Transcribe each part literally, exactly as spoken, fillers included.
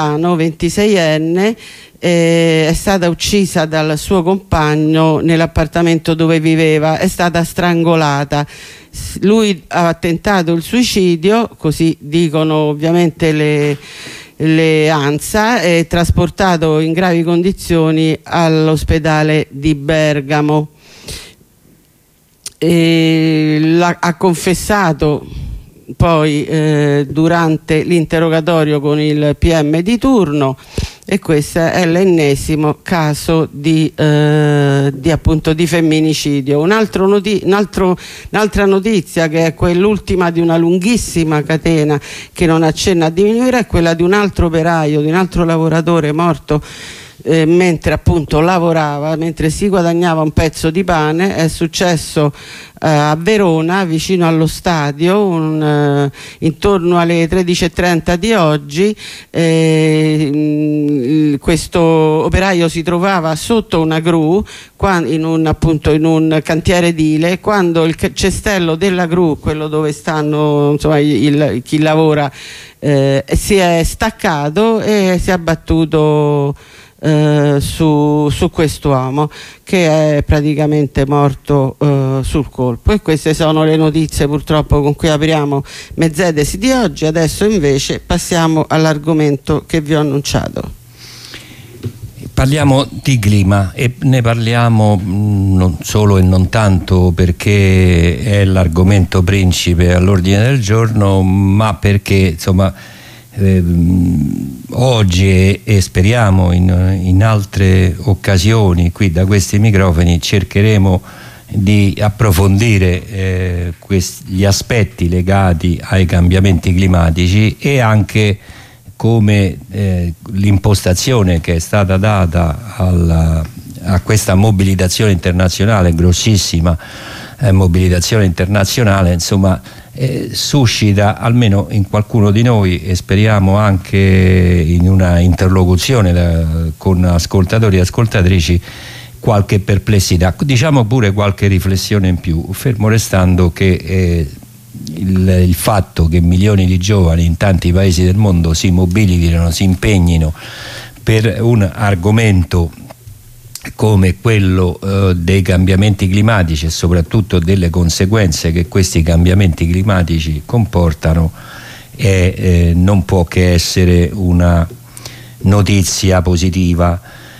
ventiseienne, eh, è stata uccisa dal suo compagno nell'appartamento dove viveva, è stata strangolata. Lui ha tentato il suicidio, così dicono ovviamente le, le ANSA, è trasportato in gravi condizioni all'ospedale di Bergamo. E la, ha confessato poi eh, durante l'interrogatorio con il P M di turno, e questo è l'ennesimo caso di, eh, di, appunto, di femminicidio. Un altro noti un altro, un'altra notizia, che è quell'ultima di una lunghissima catena che non accenna a diminuire, è quella di un altro operaio, di un altro lavoratore morto Eh, mentre appunto lavorava, mentre si guadagnava un pezzo di pane. È successo eh, a Verona, vicino allo stadio, un, eh, intorno alle tredici e trenta di oggi. Eh, questo operaio si trovava sotto una gru in un, appunto, in un cantiere edile, quando il cestello della gru, quello dove stanno insomma il, chi lavora, eh, si è staccato e si è abbattuto Uh, su, su quest'uomo, che è praticamente morto uh, sul colpo. E queste sono le notizie purtroppo con cui apriamo Mezzedesi di oggi. Adesso invece passiamo all'argomento che vi ho annunciato. Parliamo di clima, e ne parliamo non solo e non tanto perché è l'argomento principe all'ordine del giorno, ma perché insomma Eh, oggi e, e speriamo in, in altre occasioni qui da questi microfoni cercheremo di approfondire eh, gli aspetti legati ai cambiamenti climatici, e anche come eh, l'impostazione che è stata data alla, a questa mobilitazione internazionale, grossissima eh, mobilitazione internazionale, insomma Eh, suscita almeno in qualcuno di noi, e speriamo anche in una interlocuzione da, con ascoltatori e ascoltatrici, qualche perplessità, diciamo pure qualche riflessione in più, fermo restando che eh, il, il fatto che milioni di giovani in tanti paesi del mondo si mobilitino, si impegnino per un argomento come quello eh, dei cambiamenti climatici, e soprattutto delle conseguenze che questi cambiamenti climatici comportano, è, eh, non può che essere una notizia positiva.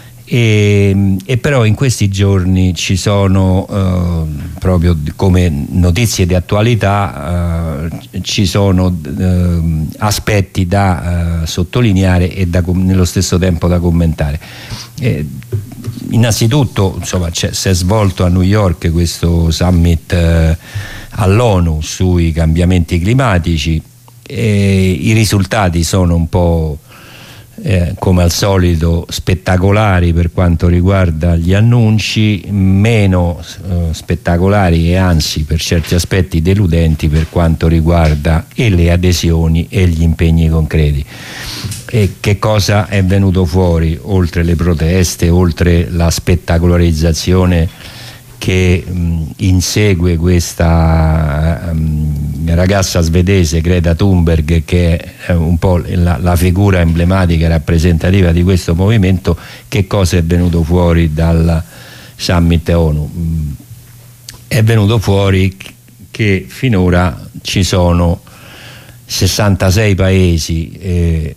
E, e però in questi giorni ci sono eh, proprio come notizie di attualità eh, ci sono eh, aspetti da eh, sottolineare e da, nello stesso tempo da commentare. Eh, innanzitutto insomma si è svolto a New York questo summit eh, all'ONU sui cambiamenti climatici, e i risultati sono un po' Eh, come al solito spettacolari per quanto riguarda gli annunci, meno eh, spettacolari e anzi per certi aspetti deludenti per quanto riguarda e le adesioni e gli impegni concreti. E che cosa è venuto fuori, oltre le proteste, oltre la spettacolarizzazione che mh, insegue questa mh, ragazza svedese Greta Thunberg, che è un po' la, la figura emblematica e rappresentativa di questo movimento? Che cosa è venuto fuori dal summit ONU? Mh, è venuto fuori che finora ci sono sessantasei paesi, eh,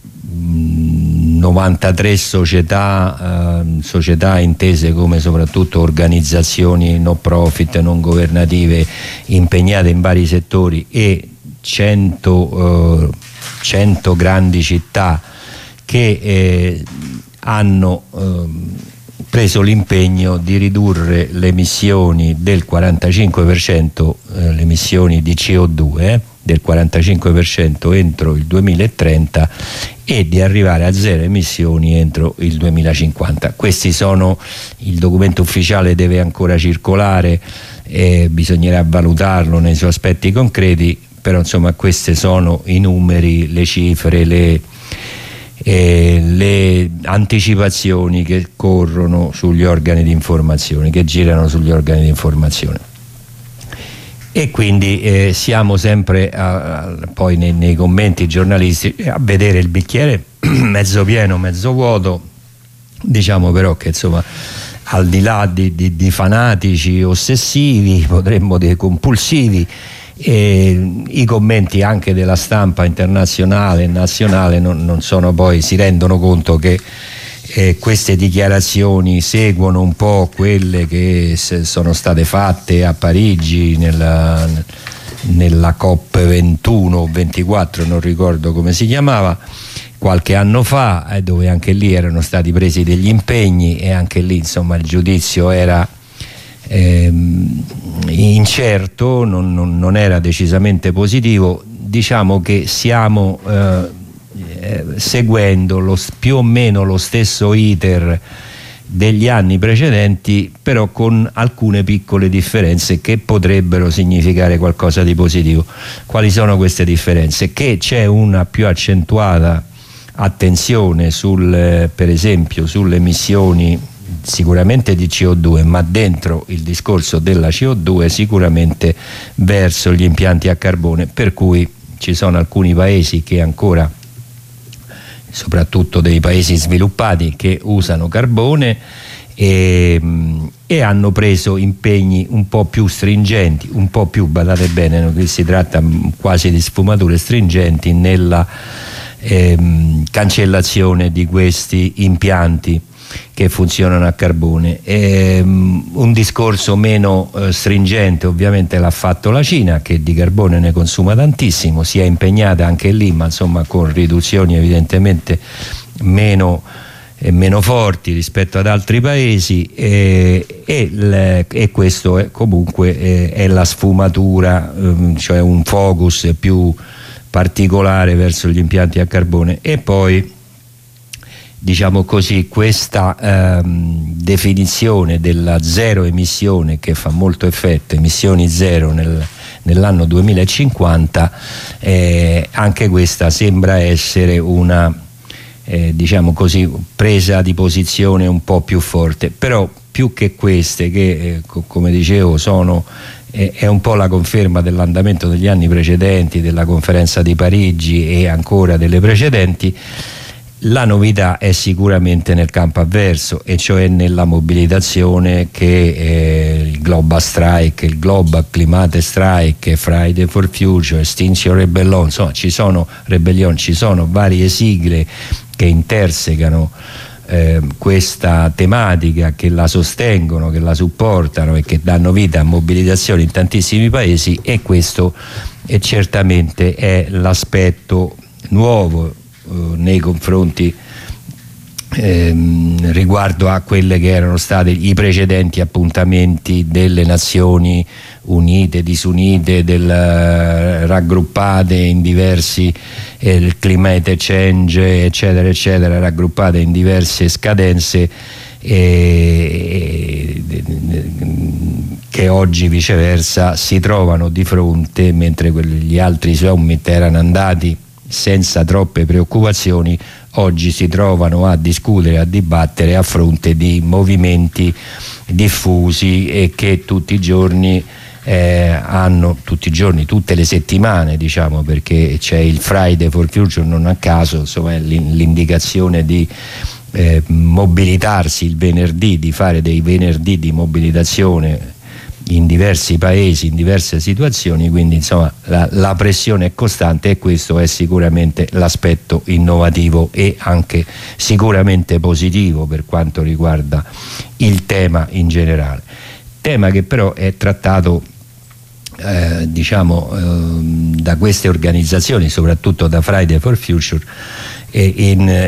novantatré società, eh, società intese come soprattutto organizzazioni no profit, non governative, impegnate in vari settori, e cento, eh, cento grandi città che eh, hanno eh, preso l'impegno di ridurre le emissioni del quarantacinque per cento, eh, le emissioni di C O due eh, del quarantacinque per cento entro il duemilatrenta, e di arrivare a zero emissioni entro il duemilacinquanta. Questi sono, il documento ufficiale deve ancora circolare e bisognerà valutarlo nei suoi aspetti concreti, però insomma questi sono i numeri, le cifre, le, eh, le anticipazioni che corrono sugli organi di informazione, che girano sugli organi di informazione. e quindi eh, siamo sempre a, a, poi nei, nei commenti giornalistici a vedere il bicchiere mezzo pieno, mezzo vuoto. Diciamo però che insomma, al di là di, di, di fanatici ossessivi, potremmo dire compulsivi, e i commenti anche della stampa internazionale e nazionale non, non sono poi, si rendono conto che eh, queste dichiarazioni seguono un po' quelle che sono state fatte a Parigi nella, nella COP ventuno o ventiquattro, non ricordo come si chiamava, qualche anno fa, eh, dove anche lì erano stati presi degli impegni e anche lì insomma il giudizio era eh, incerto, non, non, non era decisamente positivo. Diciamo che stiamo eh, eh, seguendo lo, più o meno lo stesso iter degli anni precedenti, però con alcune piccole differenze che potrebbero significare qualcosa di positivo. Quali sono queste differenze? Che c'è una più accentuata attenzione sul, per esempio sulle emissioni sicuramente di C O due, ma dentro il discorso della C O due sicuramente verso gli impianti a carbone, per cui ci sono alcuni paesi che ancora, soprattutto dei paesi sviluppati, che usano carbone e, e hanno preso impegni un po' più stringenti, un po' più, badate bene, qui si tratta quasi di sfumature stringenti nella ehm, cancellazione di questi impianti che funzionano a carbone. Ehm, un discorso meno eh, stringente ovviamente l'ha fatto la Cina, che di carbone ne consuma tantissimo, si è impegnata anche lì, ma insomma con riduzioni evidentemente meno, eh, meno forti rispetto ad altri paesi, eh, e, le, e questo è comunque eh, è la sfumatura, eh, cioè un focus più particolare verso gli impianti a carbone. E poi, diciamo così, questa ehm, definizione della zero emissione, che fa molto effetto, emissioni zero nel, nell'anno duemilacinquanta, eh, anche questa sembra essere una eh, diciamo così, presa di posizione un po' più forte. Però più che queste, che eh, co come dicevo sono eh, è un po' la conferma dell'andamento degli anni precedenti, della conferenza di Parigi e ancora delle precedenti, la novità è sicuramente nel campo avverso, e cioè nella mobilitazione che eh, il Global Strike, il Global Climate Strike, Friday for Future, Extinction Rebellion, insomma ci sono Rebellion, ci sono varie sigle che intersecano eh, questa tematica, che la sostengono, che la supportano e che danno vita a mobilitazioni in tantissimi paesi, e questo è certamente è l'aspetto nuovo nei confronti ehm, riguardo a quelle che erano stati i precedenti appuntamenti delle Nazioni Unite, disunite, del, raggruppate in diversi eh, il climate change eccetera eccetera, raggruppate in diverse scadenze, e, che oggi viceversa si trovano di fronte, mentre gli altri summit erano andati senza troppe preoccupazioni, oggi si trovano a discutere, a dibattere a fronte di movimenti diffusi e che tutti i giorni eh, hanno, tutti i giorni, tutte le settimane, diciamo, perché c'è il Friday for Future, non a caso, insomma, l'indicazione di eh, mobilitarsi il venerdì, di fare dei venerdì di mobilitazione in diversi paesi, in diverse situazioni, quindi insomma la, la pressione è costante, e questo è sicuramente l'aspetto innovativo e anche sicuramente positivo per quanto riguarda il tema in generale, tema che però è trattato eh, diciamo eh, da queste organizzazioni, soprattutto da Friday for Future, eh, in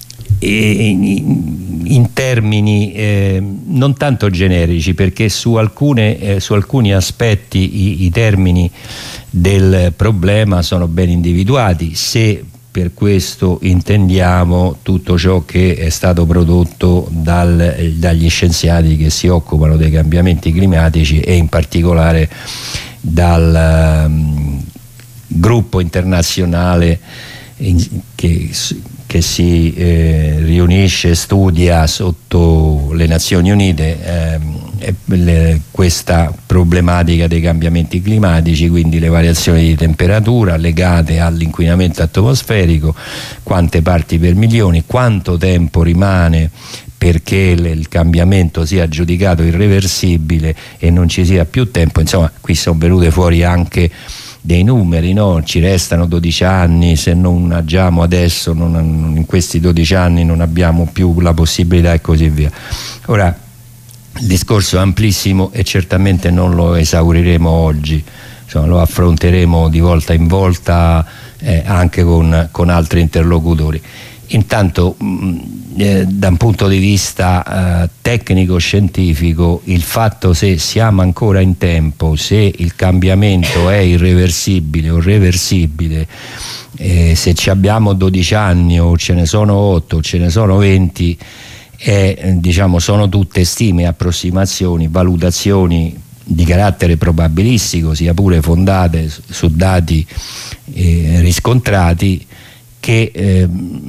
In, in termini eh, non tanto generici, perché su, alcune, eh, su alcuni aspetti i, i termini del problema sono ben individuati, se per questo intendiamo tutto ciò che è stato prodotto dal, dagli scienziati che si occupano dei cambiamenti climatici, e in particolare dal um, gruppo internazionale in, che che si eh, riunisce, studia sotto le Nazioni Unite, ehm, le, questa problematica dei cambiamenti climatici, quindi le variazioni di temperatura legate all'inquinamento atmosferico, quante parti per milioni, quanto tempo rimane perché il cambiamento sia giudicato irreversibile e non ci sia più tempo. Insomma, qui sono venute fuori anche dei numeri, no? Ci restano dodici anni, se non agiamo adesso non, in questi dodici anni non abbiamo più la possibilità e così via. Ora, il discorso è amplissimo e certamente non lo esauriremo oggi, insomma, lo affronteremo di volta in volta eh, anche con, con altri interlocutori. Intanto mh, eh, da un punto di vista eh, tecnico-scientifico, il fatto se siamo ancora in tempo, se il cambiamento è irreversibile o reversibile, eh, se ci abbiamo dodici anni o ce ne sono otto o ce ne sono venti, eh, diciamo, sono tutte stime, approssimazioni, valutazioni di carattere probabilistico, sia pure fondate su dati eh, riscontrati, che eh,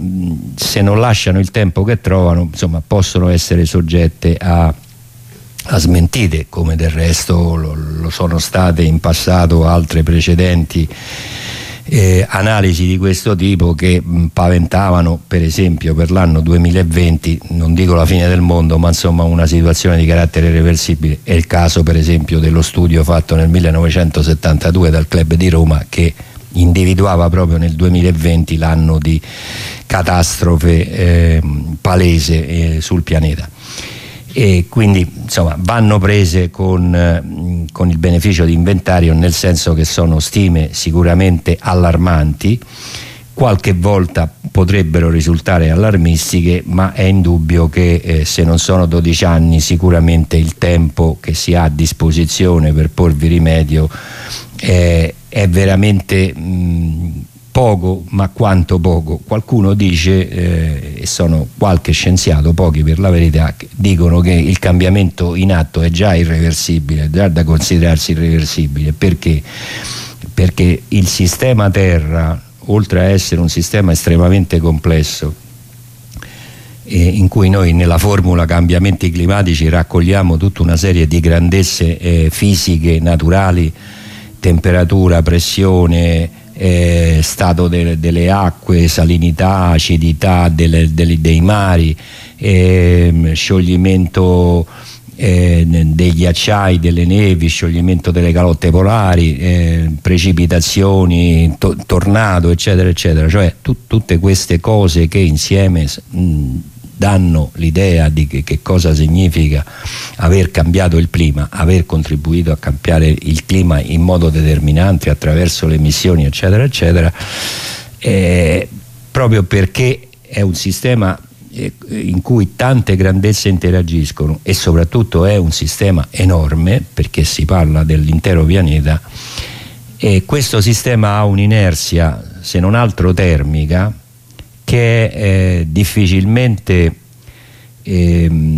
se non lasciano il tempo che trovano, insomma, possono essere soggette a, a smentite, come del resto lo, lo sono state in passato altre precedenti eh, analisi di questo tipo che mh, paventavano, per esempio, per l'anno duemilaventi, non dico la fine del mondo, ma insomma una situazione di carattere irreversibile. È il caso per esempio dello studio fatto nel millenovecentosettantadue dal Club di Roma, che individuava proprio nel duemilaventi l'anno di catastrofe eh, palese eh, sul pianeta. E quindi insomma vanno prese con, eh, con il beneficio di inventario, nel senso che sono stime sicuramente allarmanti, qualche volta potrebbero risultare allarmistiche, ma è indubbio che eh, se non sono dodici anni, sicuramente il tempo che si ha a disposizione per porvi rimedio eh, è veramente mh, poco, ma quanto poco. Qualcuno dice, eh, e sono qualche scienziato, pochi per la verità, che dicono che il cambiamento in atto è già irreversibile, è già da considerarsi irreversibile. Perché? Perché il sistema Terra, oltre a essere un sistema estremamente complesso, eh, in cui noi nella formula cambiamenti climatici raccogliamo tutta una serie di grandezze eh, fisiche, naturali, temperatura, pressione, eh, stato de delle acque, salinità, acidità delle, delle, dei mari, eh, scioglimento eh, dei ghiacciai, delle nevi, scioglimento delle calotte polari, eh, precipitazioni, to tornado, eccetera eccetera, cioè tu tutte queste cose che insieme mh, danno l'idea di che, che cosa significa aver cambiato il clima, aver contribuito a cambiare il clima in modo determinante attraverso le emissioni, eccetera eccetera, eh, proprio perché è un sistema eh, in cui tante grandezze interagiscono e soprattutto è un sistema enorme, perché si parla dell'intero pianeta, e questo sistema ha un'inerzia, se non altro termica, che è eh, difficilmente eh,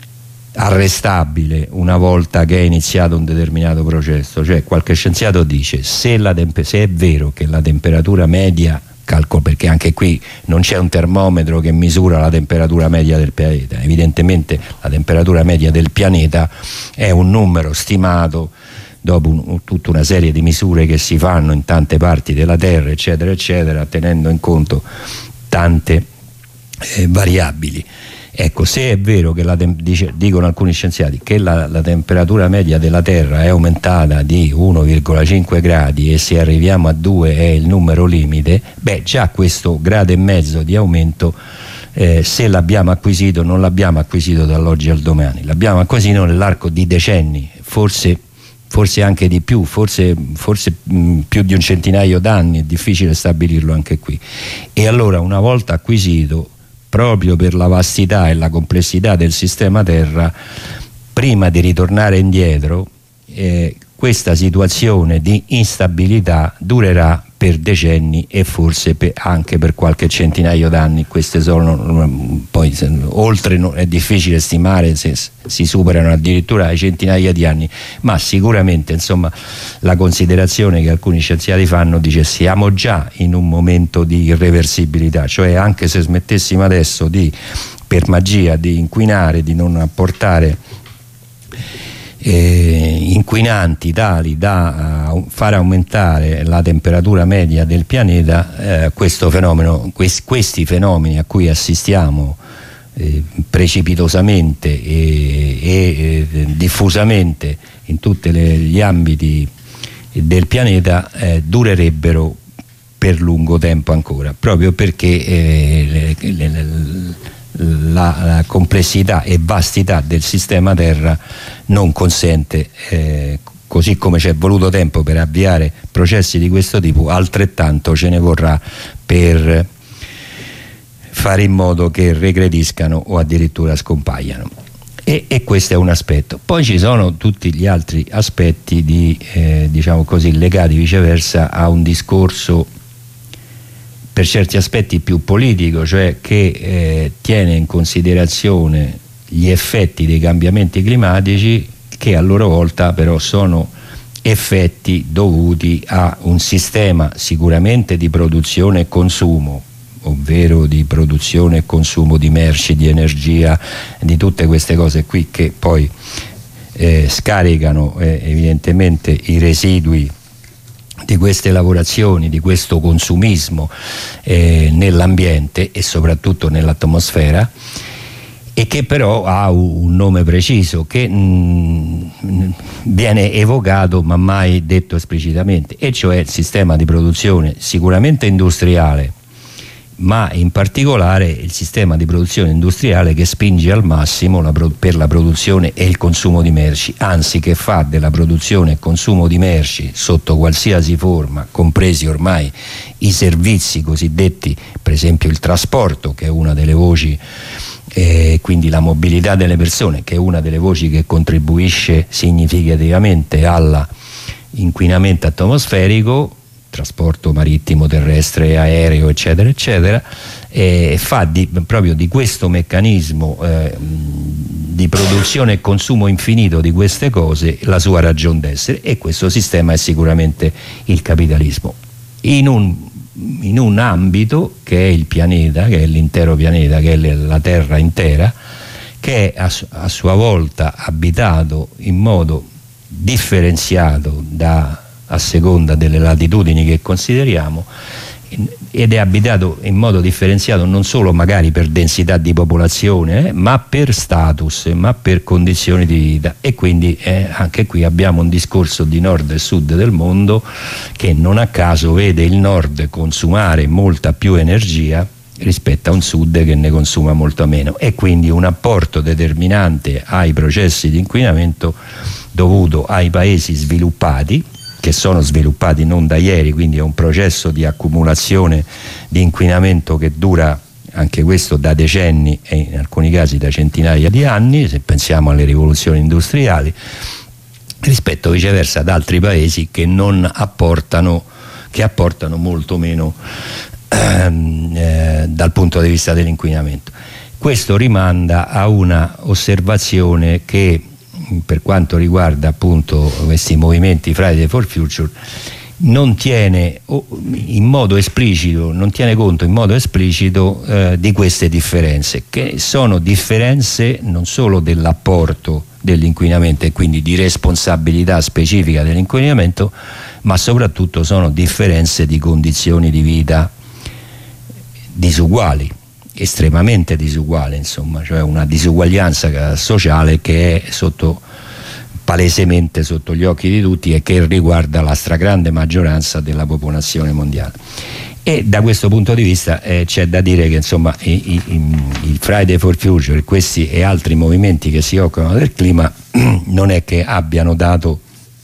arrestabile una volta che è iniziato un determinato processo. Cioè, qualche scienziato dice, se, la se è vero che la temperatura media, calcolo, perché anche qui non c'è un termometro che misura la temperatura media del pianeta, evidentemente la temperatura media del pianeta è un numero stimato dopo un, tutta una serie di misure che si fanno in tante parti della Terra, eccetera eccetera, tenendo in conto tante eh, variabili. Ecco, se è vero che la dice, dicono alcuni scienziati che la, la temperatura media della Terra è aumentata di uno virgola cinque gradi e se arriviamo a due è il numero limite, beh, già questo grado e mezzo di aumento, eh, se l'abbiamo acquisito, non l'abbiamo acquisito dall'oggi al domani, l'abbiamo acquisito nell'arco di decenni, forse forse anche di più, forse, forse mh, più di un centinaio d'anni, è difficile stabilirlo anche qui. E allora, una volta acquisito, proprio per la vastità e la complessità del sistema Terra, prima di ritornare indietro, eh, questa situazione di instabilità durerà per decenni e forse per, anche per qualche centinaio d'anni. Queste sono poi se, oltre no, è difficile stimare se si superano addirittura le centinaia di anni, ma sicuramente insomma la considerazione che alcuni scienziati fanno dice siamo già in un momento di irreversibilità, cioè anche se smettessimo adesso di per magia di inquinare, di non apportare eh, inquinanti tali da uh, far aumentare la temperatura media del pianeta, eh, questo fenomeno, quest, questi fenomeni a cui assistiamo eh, precipitosamente e, e eh, diffusamente in tutti gli ambiti del pianeta eh, durerebbero per lungo tempo ancora, proprio perché eh, le, le, le, la, la complessità e vastità del sistema Terra non consente, eh, così come ci è voluto tempo per avviare processi di questo tipo, altrettanto ce ne vorrà per fare in modo che regrediscano o addirittura scompaiano. E, e questo è un aspetto. Poi ci sono tutti gli altri aspetti di, eh, diciamo così, legati viceversa a un discorso per certi aspetti più politico, cioè che eh, tiene in considerazione gli effetti dei cambiamenti climatici, che a loro volta però sono effetti dovuti a un sistema sicuramente di produzione e consumo, ovvero di produzione e consumo di merci, di energia, di tutte queste cose qui che poi eh, scaricano eh, evidentemente i residui di queste lavorazioni, di questo consumismo eh, nell'ambiente e soprattutto nell'atmosfera, e che però ha un nome preciso che mh, viene evocato ma mai detto esplicitamente, e cioè il sistema di produzione sicuramente industriale, ma in particolare il sistema di produzione industriale che spinge al massimo la per la produzione e il consumo di merci, anzi che fa della produzione e consumo di merci sotto qualsiasi forma, compresi ormai i servizi cosiddetti, per esempio il trasporto, che è una delle voci, eh, quindi la mobilità delle persone, che è una delle voci che contribuisce significativamente all'inquinamento atmosferico, trasporto marittimo, terrestre, aereo, eccetera eccetera, e fa di, proprio di questo meccanismo eh, di produzione e consumo infinito di queste cose la sua ragion d'essere, e questo sistema è sicuramente il capitalismo in un, in un ambito che è il pianeta, che è l'intero pianeta, che è la Terra intera, che è a, a sua volta abitato in modo differenziato da a seconda delle latitudini che consideriamo, ed è abitato in modo differenziato non solo magari per densità di popolazione, eh, ma per status, ma per condizioni di vita, e quindi eh, anche qui abbiamo un discorso di nord e sud del mondo che non a caso vede il nord consumare molta più energia rispetto a un sud che ne consuma molto meno, e quindi un apporto determinante ai processi di inquinamento dovuto ai paesi sviluppati, che sono sviluppati non da ieri, quindi è un processo di accumulazione di inquinamento che dura anche questo da decenni e in alcuni casi da centinaia di anni, se pensiamo alle rivoluzioni industriali, rispetto viceversa ad altri paesi che non apportano, che apportano molto meno ehm, eh, dal punto di vista dell'inquinamento. Questo rimanda a una osservazione che, per quanto riguarda appunto questi movimenti Friday for Future, non tiene in modo esplicito, non tiene conto in modo esplicito eh, di queste differenze, che sono differenze non solo dell'apporto dell'inquinamento e quindi di responsabilità specifica dell'inquinamento, ma soprattutto sono differenze di condizioni di vita disuguali, estremamente disuguale, insomma, cioè una disuguaglianza sociale che è sotto, palesemente sotto gli occhi di tutti, e che riguarda la stragrande maggioranza della popolazione mondiale. E da questo punto di vista eh, c'è da dire che insomma i, i, il Friday for Future, questi e altri movimenti che si occupano del clima non è che abbiano dato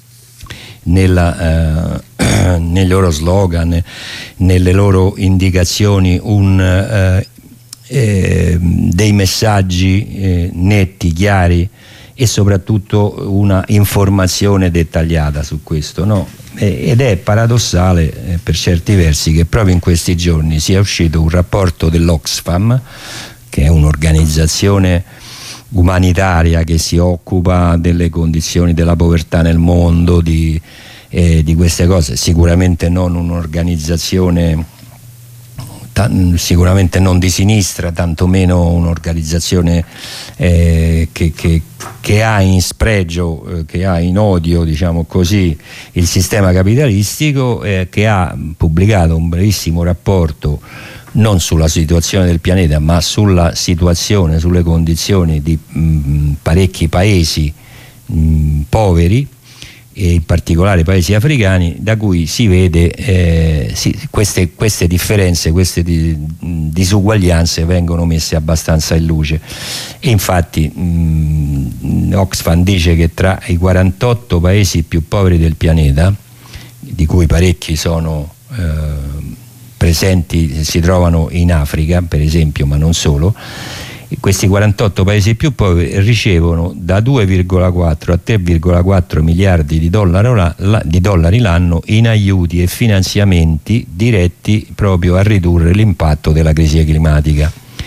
nella, eh, nei loro slogan, nelle loro indicazioni un eh, Eh, dei messaggi eh, netti, chiari, e soprattutto una informazione dettagliata su questo, no? E, ed è paradossale eh, per certi versi che proprio in questi giorni sia uscito un rapporto dell'Oxfam, che è un'organizzazione umanitaria che si occupa delle condizioni della povertà nel mondo, di, eh, di queste cose, sicuramente non un'organizzazione sicuramente non di sinistra, tantomeno un'organizzazione eh, che, che, che ha in spregio, eh, che ha in odio, diciamo così, il sistema capitalistico, eh, che ha pubblicato un brevissimo rapporto non sulla situazione del pianeta, ma sulla situazione, sulle condizioni di mh, parecchi paesi mh, poveri, e in particolare paesi africani, da cui si vede eh, si, queste, queste differenze, queste di, disuguaglianze vengono messe abbastanza in luce. E infatti mh, Oxfam dice che tra i quarantotto paesi più poveri del pianeta, di cui parecchi sono eh, presenti, si trovano in Africa per esempio, ma non solo, questi quarantotto paesi più poveri ricevono da due virgola quattro a tre virgola quattro miliardi di dollari, di dollari l'anno in aiuti e finanziamenti diretti proprio a ridurre l'impatto della crisi climatica.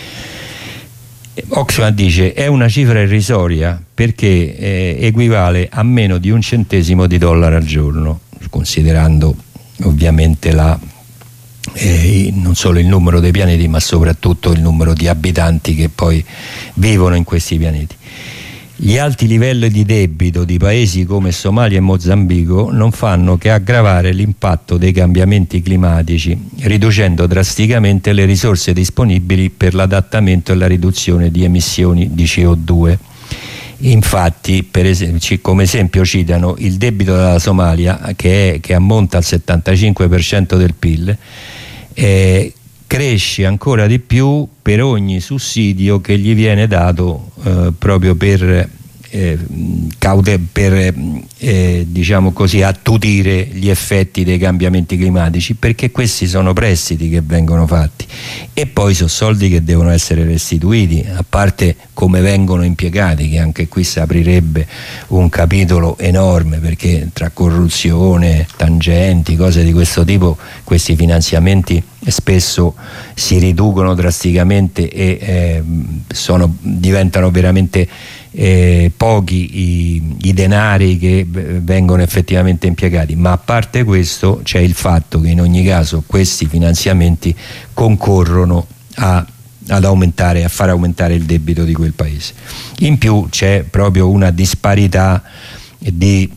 Oxfam dice è una cifra irrisoria perché eh, equivale a meno di un centesimo di dollaro al giorno, considerando ovviamente la Eh, non solo il numero dei pianeti, ma soprattutto il numero di abitanti che poi vivono in questi pianeti. Gli alti livelli di debito di paesi come Somalia e Mozambico non fanno che aggravare l'impatto dei cambiamenti climatici, riducendo drasticamente le risorse disponibili per l'adattamento e la riduzione di emissioni di C O due. Infatti, per esempio, come esempio citano il debito della Somalia, che, è, che ammonta al settantacinque per cento del P I L, eh, cresce ancora di più per ogni sussidio che gli viene dato eh, proprio per, eh, caute, per eh, diciamo così, attutire gli effetti dei cambiamenti climatici, perché questi sono prestiti che vengono fatti e poi sono soldi che devono essere restituiti, a parte come vengono impiegati, che anche qui si aprirebbe un capitolo enorme, perché tra corruzione, tangenti, cose di questo tipo, questi finanziamenti spesso si riducono drasticamente e eh, sono, diventano veramente eh, pochi i, i denari che vengono effettivamente impiegati. Ma a parte questo c'è il fatto che in ogni caso questi finanziamenti concorrono a ad aumentare, a far aumentare il debito di quel paese. In più c'è proprio una disparità di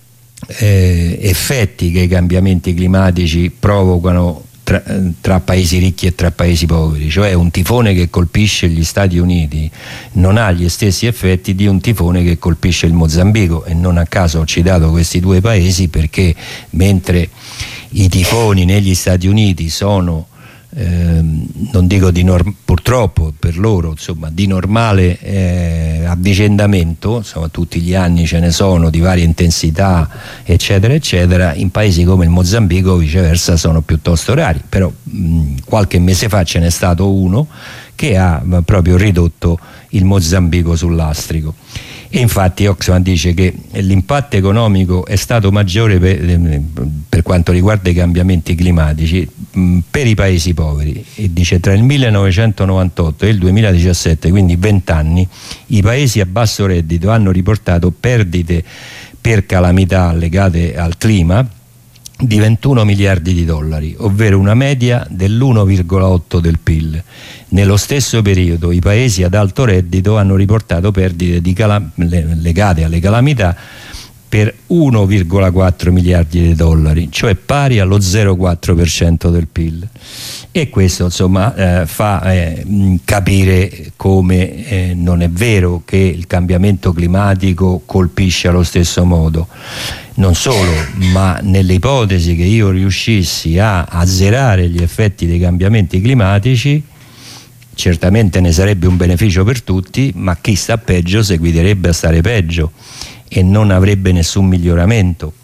eh, effetti che i cambiamenti climatici provocano tra, tra paesi ricchi e tra paesi poveri, cioè un tifone che colpisce gli Stati Uniti non ha gli stessi effetti di un tifone che colpisce il Mozambico, e non a caso ho citato questi due paesi, perché mentre i tifoni negli Stati Uniti sono Eh, non dico di purtroppo per loro, insomma, di normale eh, avvicendamento, insomma, tutti gli anni ce ne sono di varia intensità eccetera eccetera, in paesi come il Mozambico viceversa sono piuttosto rari, però mh, qualche mese fa ce n'è stato uno che ha proprio ridotto il Mozambico sul lastrico. E infatti Oxfam dice che l'impatto economico è stato maggiore per, per quanto riguarda i cambiamenti climatici mh, per i paesi poveri, e dice tra il millenovecentonovantotto e il duemiladiciassette, quindi vent'anni, i paesi a basso reddito hanno riportato perdite per calamità legate al clima di ventuno miliardi di dollari, ovvero una media dell'uno virgola otto del P I L. Nello stesso periodo i paesi ad alto reddito hanno riportato perdite di calam- legate alle calamità per uno virgola quattro miliardi di dollari, cioè pari allo zero virgola quattro per cento del P I L. E questo insomma eh, fa eh, capire come eh, non è vero che il cambiamento climatico colpisce allo stesso modo. Non solo, ma nelle ipotesi che io riuscissi a azzerare gli effetti dei cambiamenti climatici, certamente ne sarebbe un beneficio per tutti, ma chi sta peggio seguirebbe a stare peggio e non avrebbe nessun miglioramento.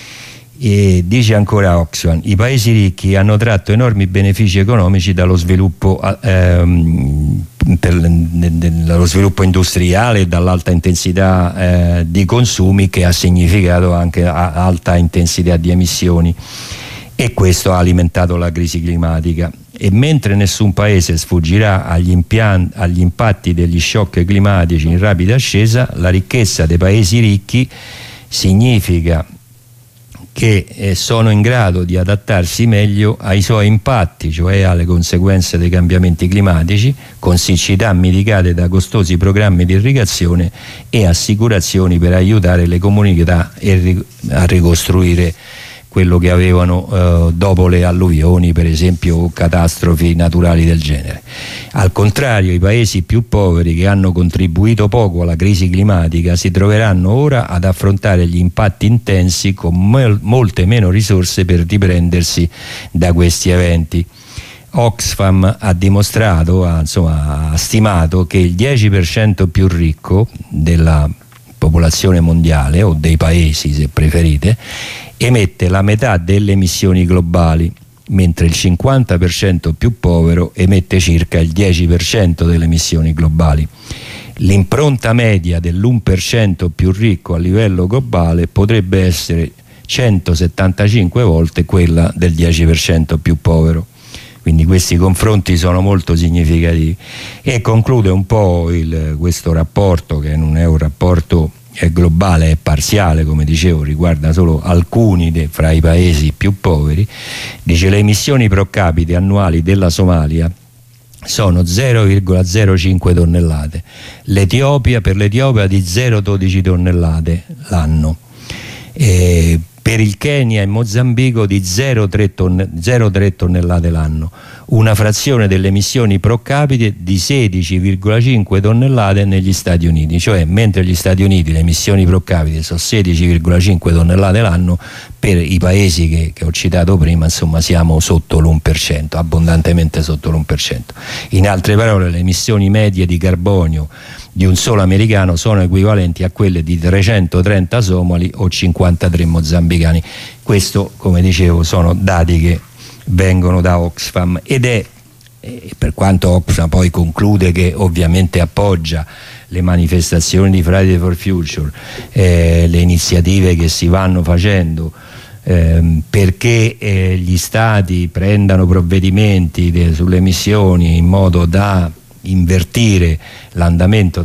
E dice ancora Oxfam, i paesi ricchi hanno tratto enormi benefici economici dallo sviluppo, ehm, per, dallo sviluppo industriale e dall'alta intensità eh, di consumi, che ha significato anche a, alta intensità di emissioni, e questo ha alimentato la crisi climatica. E mentre nessun paese sfuggirà agli, impian- agli impatti degli shock climatici in rapida ascesa, la ricchezza dei paesi ricchi significa che eh, sono in grado di adattarsi meglio ai suoi impatti, cioè alle conseguenze dei cambiamenti climatici, con siccità mitigate da costosi programmi di irrigazione e assicurazioni per aiutare le comunità a ricostruire quello che avevano eh, dopo le alluvioni, per esempio, o catastrofi naturali del genere. Al contrario, i paesi più poveri, che hanno contribuito poco alla crisi climatica, si troveranno ora ad affrontare gli impatti intensi con molte meno risorse per riprendersi da questi eventi. Oxfam ha dimostrato, ha, insomma, ha stimato che il dieci per cento più ricco della popolazione mondiale, o dei paesi se preferite, emette la metà delle emissioni globali, mentre il cinquanta per cento più povero emette circa il dieci per cento delle emissioni globali. L'impronta media dell'uno per cento più ricco a livello globale potrebbe essere centosettantacinque volte quella del dieci per cento più povero. Quindi questi confronti sono molto significativi. E conclude un po' il, questo rapporto, che non è un rapporto è globale, è parziale, come dicevo, riguarda solo alcuni de, fra i paesi più poveri. Dice: le emissioni pro capite annuali della Somalia sono zero virgola zero cinque tonnellate, l'Etiopia per l'Etiopia di zero virgola dodici tonnellate l'anno, e per il Kenya e Mozambico di zero virgola tre tonnellate l'anno, una frazione delle emissioni pro capite di sedici virgola cinque tonnellate negli Stati Uniti. Cioè, mentre gli Stati Uniti le emissioni pro capite sono sedici virgola cinque tonnellate l'anno, per i paesi che, che ho citato prima, insomma, siamo sotto l'uno per cento, abbondantemente sotto l'uno per cento. In altre parole, le emissioni medie di carbonio di un solo americano sono equivalenti a quelle di trecentotrenta somali o cinquantatré mozambicani. Questo, come dicevo, sono dati che vengono da Oxfam, ed è, eh, per quanto Oxfam poi conclude che ovviamente appoggia le manifestazioni di Friday for Future, eh, le iniziative che si vanno facendo eh, perché eh, gli stati prendano provvedimenti de, sulle emissioni in modo da invertire l'andamento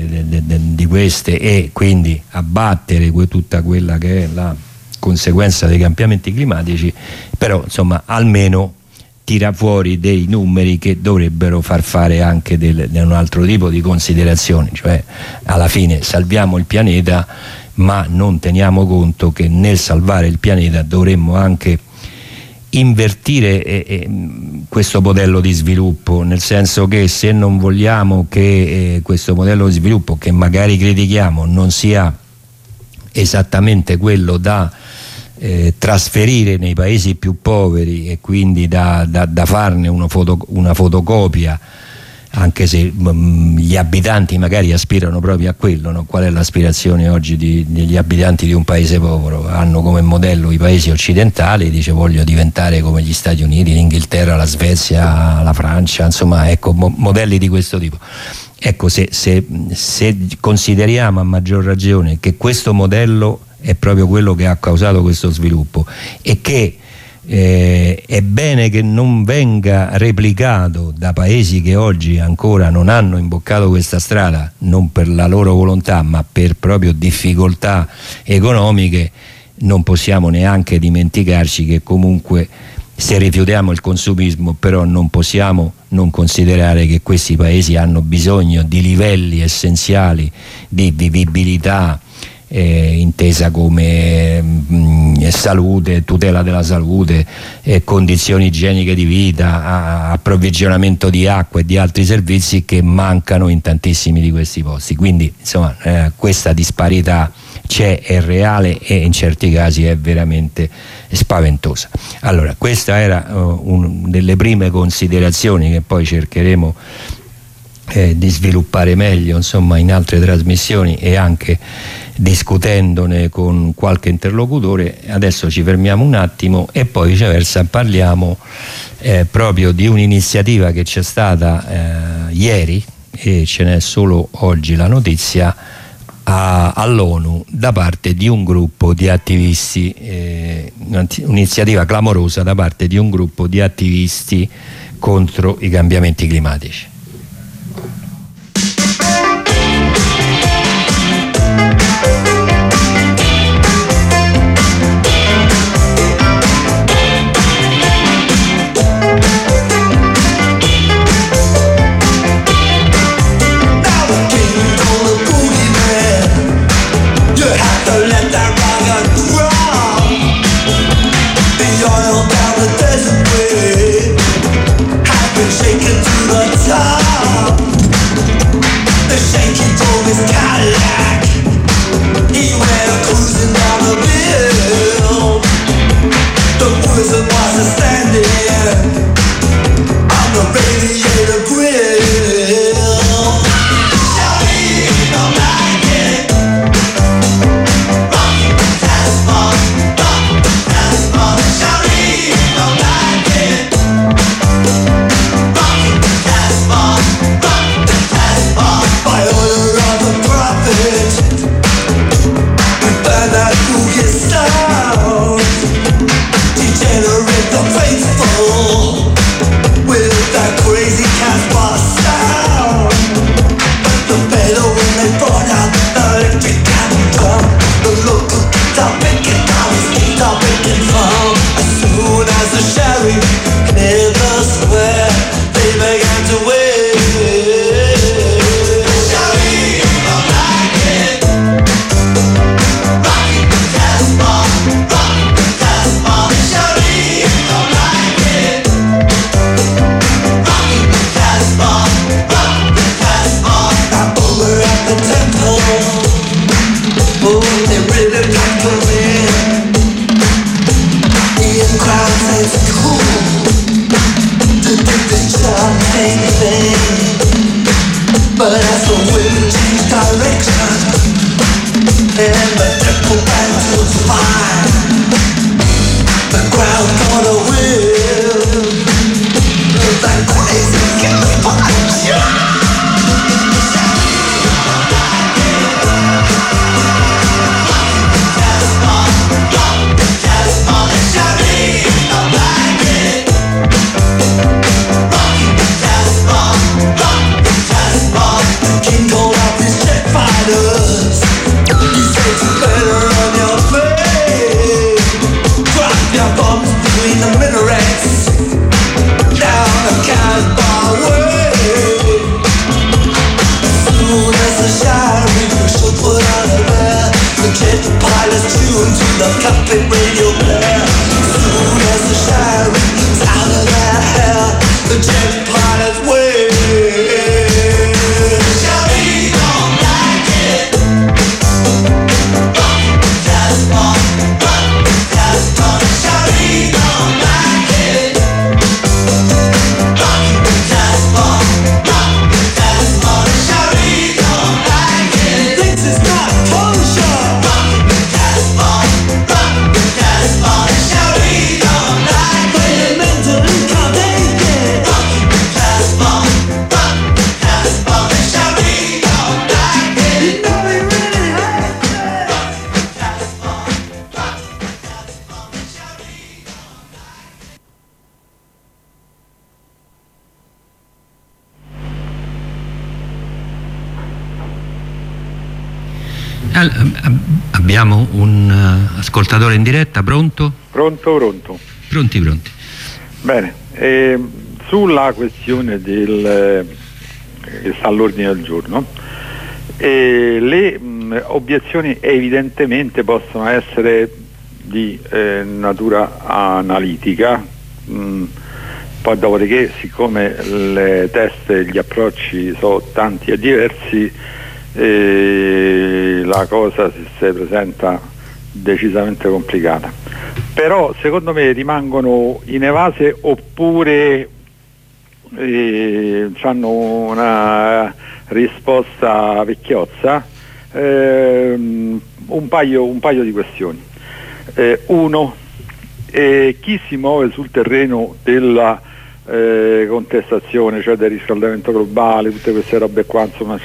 di queste e quindi abbattere que, tutta quella che è la conseguenza dei cambiamenti climatici, però insomma almeno tira fuori dei numeri che dovrebbero far fare anche del, di un altro tipo di considerazioni, cioè alla fine salviamo il pianeta, ma non teniamo conto che nel salvare il pianeta dovremmo anche invertire eh, eh, questo modello di sviluppo, nel senso che se non vogliamo che eh, questo modello di sviluppo, che magari critichiamo, non sia esattamente quello da eh, trasferire nei paesi più poveri e quindi da, da, da farne uno foto, una fotocopia, anche se mh, gli abitanti magari aspirano proprio a quello, no? Qual è l'aspirazione oggi di, degli abitanti di un paese povero? Hanno come modello i paesi occidentali, dice voglio diventare come gli Stati Uniti, l'Inghilterra, la Svezia, la Francia, insomma, ecco, mo modelli di questo tipo. Ecco, se, se, se consideriamo a maggior ragione che questo modello è proprio quello che ha causato questo sviluppo e che Eh, è bene che non venga replicato da paesi che oggi ancora non hanno imboccato questa strada, non per la loro volontà ma per proprio difficoltà economiche. Non possiamo neanche dimenticarci che comunque, se rifiutiamo il consumismo, però non possiamo non considerare che questi paesi hanno bisogno di livelli essenziali di vivibilità, Eh, intesa come mh, salute, tutela della salute, eh, condizioni igieniche di vita, a, approvvigionamento di acqua e di altri servizi che mancano in tantissimi di questi posti. Quindi insomma eh, questa disparità c'è, è reale e in certi casi è veramente spaventosa. Allora, questa era uh, una delle prime considerazioni che poi cercheremo Eh, di sviluppare meglio, insomma, in altre trasmissioni e anche discutendone con qualche interlocutore. Adesso ci fermiamo un attimo e poi viceversa parliamo eh, proprio di un'iniziativa che c'è stata eh, ieri, e ce n'è solo oggi la notizia, all'ONU da parte di un gruppo di attivisti, eh, un'iniziativa clamorosa da parte di un gruppo di attivisti contro i cambiamenti climatici. But as the wind changed direction and the tempo bands was fine, the ground caught a wind like the lazy killer punch. King called out his jet fighters. He said you better run your face. Drop your bombs between the minarets down the Casbah way. Soon as the shining whistle put on a bear, the jet pilots tuned to the cockpit radio blare. Soon as the shining was out of their hair, the jet pilots way. Abbiamo un uh, ascoltatore in diretta, pronto? Pronto, pronto. Pronti, pronti. Bene, eh, sulla questione del eh, all'ordine del giorno, eh, le mh, obiezioni evidentemente possono essere di eh, natura analitica, mh, poi dopodiché, siccome le teste e gli approcci sono tanti e diversi, e la cosa si, si presenta decisamente complicata, però secondo me rimangono inevase oppure eh, hanno una risposta vecchiozza eh, un, paio, un paio di questioni. Eh, uno, eh, chi si muove sul terreno della eh, contestazione, cioè del riscaldamento globale, tutte queste robe qua, insomma,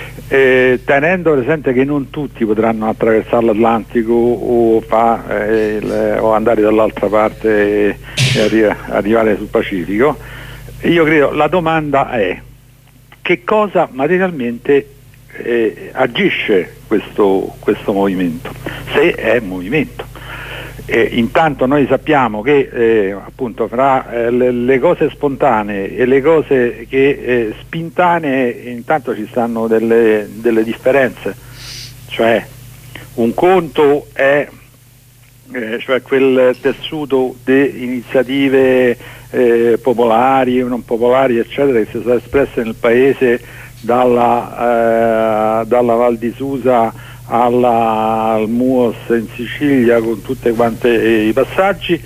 Eh, tenendo presente che non tutti potranno attraversare l'Atlantico o, fa, eh, il, o andare dall'altra parte e, e arri- arrivare sul Pacifico, io credo la domanda è: che cosa materialmente eh, agisce questo, questo movimento, se è movimento. Eh, intanto noi sappiamo che eh, appunto fra eh, le, le cose spontanee e le cose che eh, spintanee intanto ci stanno delle, delle differenze, cioè un conto è eh, cioè quel tessuto di iniziative eh, popolari, non popolari eccetera, che si sono espresse nel paese dalla, eh, dalla Val di Susa alla, al Muos in Sicilia, con tutte quante eh, i passaggi,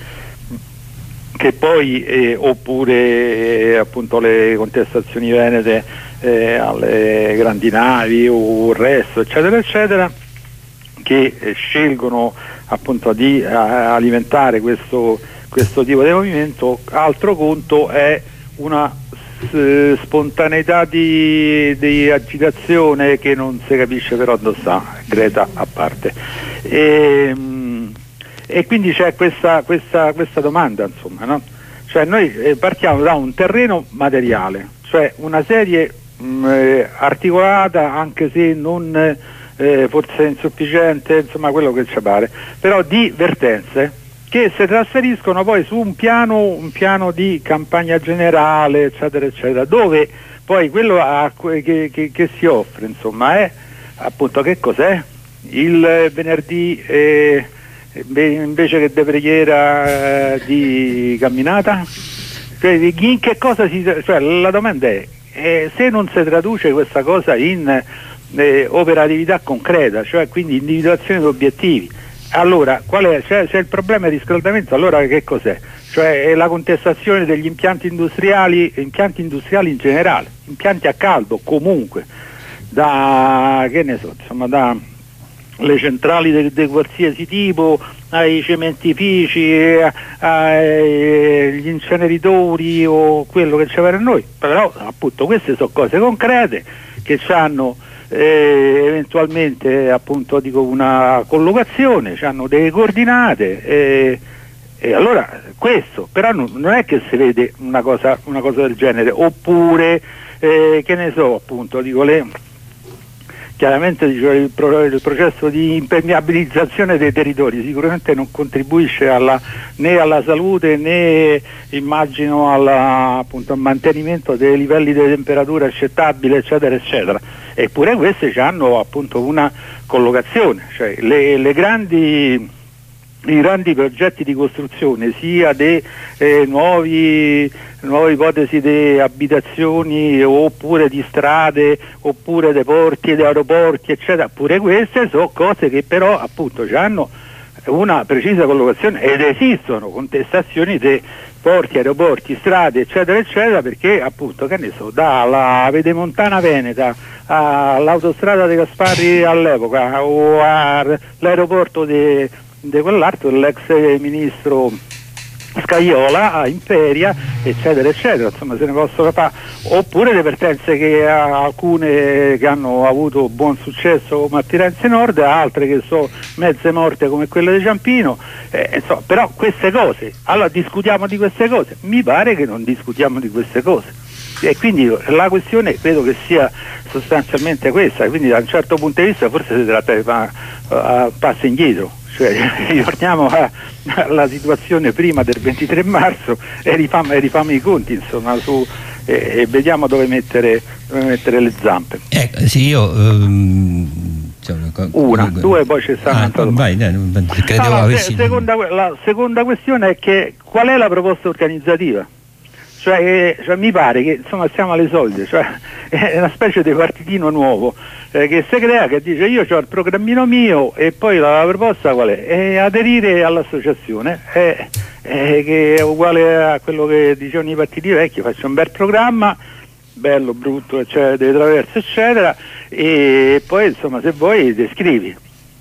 che poi eh, oppure eh, appunto le contestazioni venete eh, alle grandi navi o il resto eccetera eccetera, che eh, scelgono appunto di eh, alimentare questo, questo tipo di movimento. Altro conto è una spontaneità di, di agitazione che non si capisce però dove sta, Greta a parte, e, e quindi c'è questa, questa, questa domanda, insomma, no? Cioè noi partiamo da un terreno materiale, cioè una serie mh, eh, articolata, anche se non eh, forse insufficiente, insomma quello che ci pare, però di vertenze che si trasferiscono poi su un piano, un piano di campagna generale, eccetera, eccetera, dove poi quello a, che, che, che si offre, insomma, è appunto che cos'è? Il venerdì eh, invece che di preghiera eh, di camminata? Cioè, in che cosa si, cioè, la domanda è, eh, se non si traduce questa cosa in eh, operatività concreta, cioè quindi individuazione di obiettivi, Allora, qual è? Se, se il problema è il riscaldamento, allora che cos'è? Cioè è la contestazione degli impianti industriali, impianti industriali in generale, impianti a caldo comunque, da, che ne so, insomma, da le centrali di qualsiasi tipo, ai cementifici, agli inceneritori o quello che c'è per noi. Però appunto queste sono cose concrete che hanno eh, eventualmente appunto dico una collocazione, hanno delle coordinate eh, e allora questo, però non, non è che si vede una cosa, una cosa del genere, oppure eh, che ne so appunto dico le chiaramente dicevo, il, pro, il processo di impermeabilizzazione dei territori sicuramente non contribuisce alla, né alla salute né immagino alla, appunto, al mantenimento dei livelli di temperatura accettabile eccetera eccetera, eppure queste hanno appunto una collocazione, cioè le, le grandi i grandi progetti di costruzione sia di eh, nuovi nuove ipotesi di abitazioni oppure di strade oppure di porti, di aeroporti eccetera, pure queste sono cose che però appunto hanno una precisa collocazione ed esistono contestazioni di porti, aeroporti, strade eccetera eccetera, perché appunto che ne so dalla Pedemontana Veneta all'autostrada dei Gasparri all'epoca o all'aeroporto di di quell'altro dell'ex ministro Scajola a Imperia eccetera eccetera, insomma se ne possono fare, oppure le vertenze che alcune che hanno avuto buon successo come a Firenze Nord, altre che sono mezze morte come quelle di Ciampino, eh, insomma, però queste cose, allora discutiamo di queste cose, mi pare che non discutiamo di queste cose e quindi la questione credo che sia sostanzialmente questa, quindi da un certo punto di vista forse si tratta di fare uh, passi indietro. Cioè, ritorniamo a, alla situazione prima del ventitré marzo e rifamo, e rifamo i conti insomma su, e, e vediamo dove mettere, dove mettere le zampe. Eh, sì, io um, cioè, una, due, poi c'è stata ah, vai, dai, credevo no, avessi... se, seconda, la seconda questione è che qual è la proposta organizzativa? Cioè, cioè mi pare che insomma siamo alle solite, cioè è una specie di partitino nuovo eh, che si crea, che dice io ho il programmino mio e poi la, la proposta qual è? È aderire all'associazione, è, è, che è uguale a quello che dicevano i partiti vecchi, faccio un bel programma, bello, brutto, eccetera, delle traverse eccetera, e poi insomma se vuoi descrivi.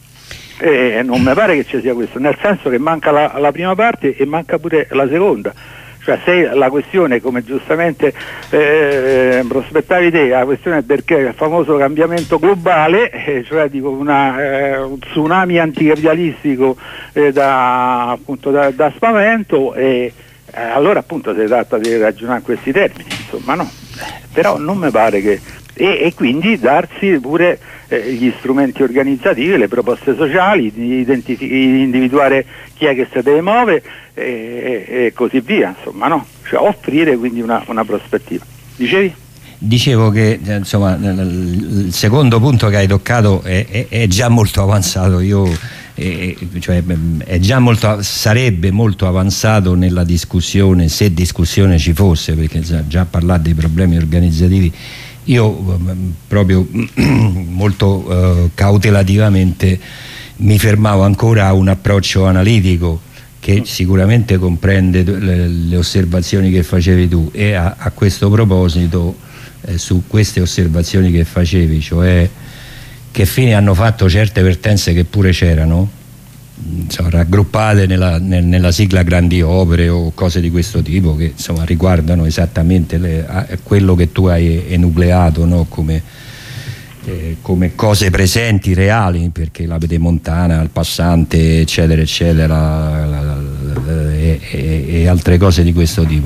E non mi pare che ci sia questo, nel senso che manca la, la prima parte e manca pure la seconda. Cioè se la questione, come giustamente eh, prospettavi te, la questione è perché il famoso cambiamento globale, eh, cioè dico una, eh, un tsunami anticapitalistico eh, da, appunto, da, da spavento, e eh, allora appunto si tratta di ragionare in questi termini, insomma no, però non mi pare che... E, e quindi darsi pure eh, gli strumenti organizzativi, le proposte sociali, di identifi- individuare chi è che si deve muovere e, e, e così via, insomma no? Cioè offrire quindi una, una prospettiva. Dicevi? Dicevo che insomma il secondo punto che hai toccato è, è, è già molto avanzato, io eh, cioè, è già molto, sarebbe molto avanzato nella discussione, se discussione ci fosse, perché già parlare dei problemi organizzativi io proprio molto eh, cautelativamente mi fermavo ancora a un approccio analitico che sicuramente comprende le, le osservazioni che facevi tu, e a, a questo proposito eh, su queste osservazioni che facevi, cioè che fine hanno fatto certe vertenze che pure c'erano, insomma, raggruppate nella, nel, nella sigla grandi opere o cose di questo tipo che insomma riguardano esattamente le, a, quello che tu hai enucleato, no? come, eh, come cose presenti, reali, perché la Pedemontana, il passante eccetera eccetera la, la, la, la, e, e, e altre cose di questo tipo.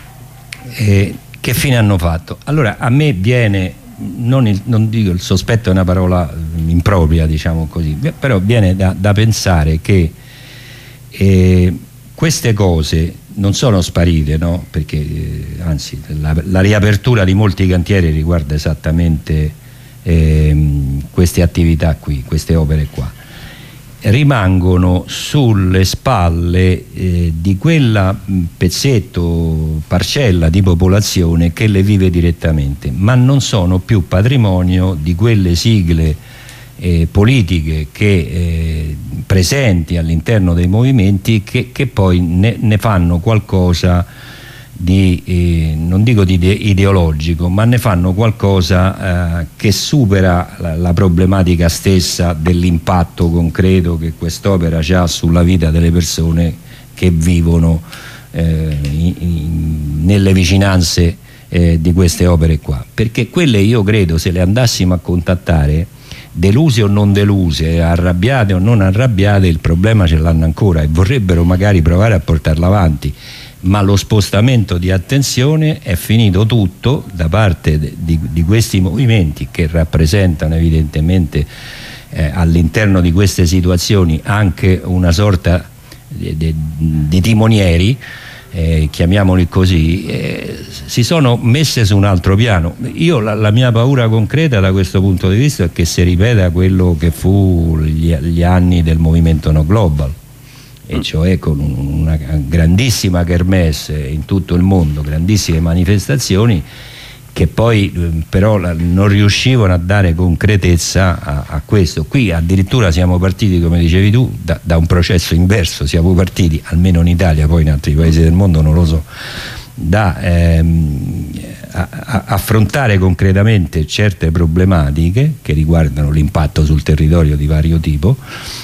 E che fine hanno fatto? Allora a me viene, non, il, non dico, il sospetto è una parola impropria, diciamo così, però viene da, da pensare che eh, queste cose non sono sparite, no? Perché eh, anzi la, la riapertura di molti cantieri riguarda esattamente eh, queste attività qui, queste opere qua, rimangono sulle spalle eh, di quella pezzetto, parcella di popolazione che le vive direttamente, ma non sono più patrimonio di quelle sigle eh, politiche che eh, presenti all'interno dei movimenti che, che poi ne, ne fanno qualcosa di, eh, non dico di ideologico, ma ne fanno qualcosa eh, che supera la, la problematica stessa dell'impatto concreto che quest'opera ha sulla vita delle persone che vivono eh, in, in, nelle vicinanze eh, di queste opere qua, perché quelle, io credo, se le andassimo a contattare, deluse o non deluse, arrabbiate o non arrabbiate, il problema ce l'hanno ancora e vorrebbero magari provare a portarlo avanti, ma lo spostamento di attenzione è finito tutto da parte di, di, di questi movimenti che rappresentano evidentemente eh, all'interno di queste situazioni anche una sorta di, di, di timonieri, eh, chiamiamoli così, eh, si sono messe su un altro piano. Io la, la mia paura concreta da questo punto di vista è che si ripeta quello che fu gli, gli anni del movimento No Global, e cioè con una grandissima kermesse in tutto il mondo, grandissime manifestazioni che poi eh, però la, non riuscivano a dare concretezza a, a questo. Qui addirittura siamo partiti, come dicevi tu, da, da un processo inverso, siamo partiti, almeno in Italia, poi in altri paesi del mondo non lo so, da ehm, a, a affrontare concretamente certe problematiche che riguardano l'impatto sul territorio di vario tipo,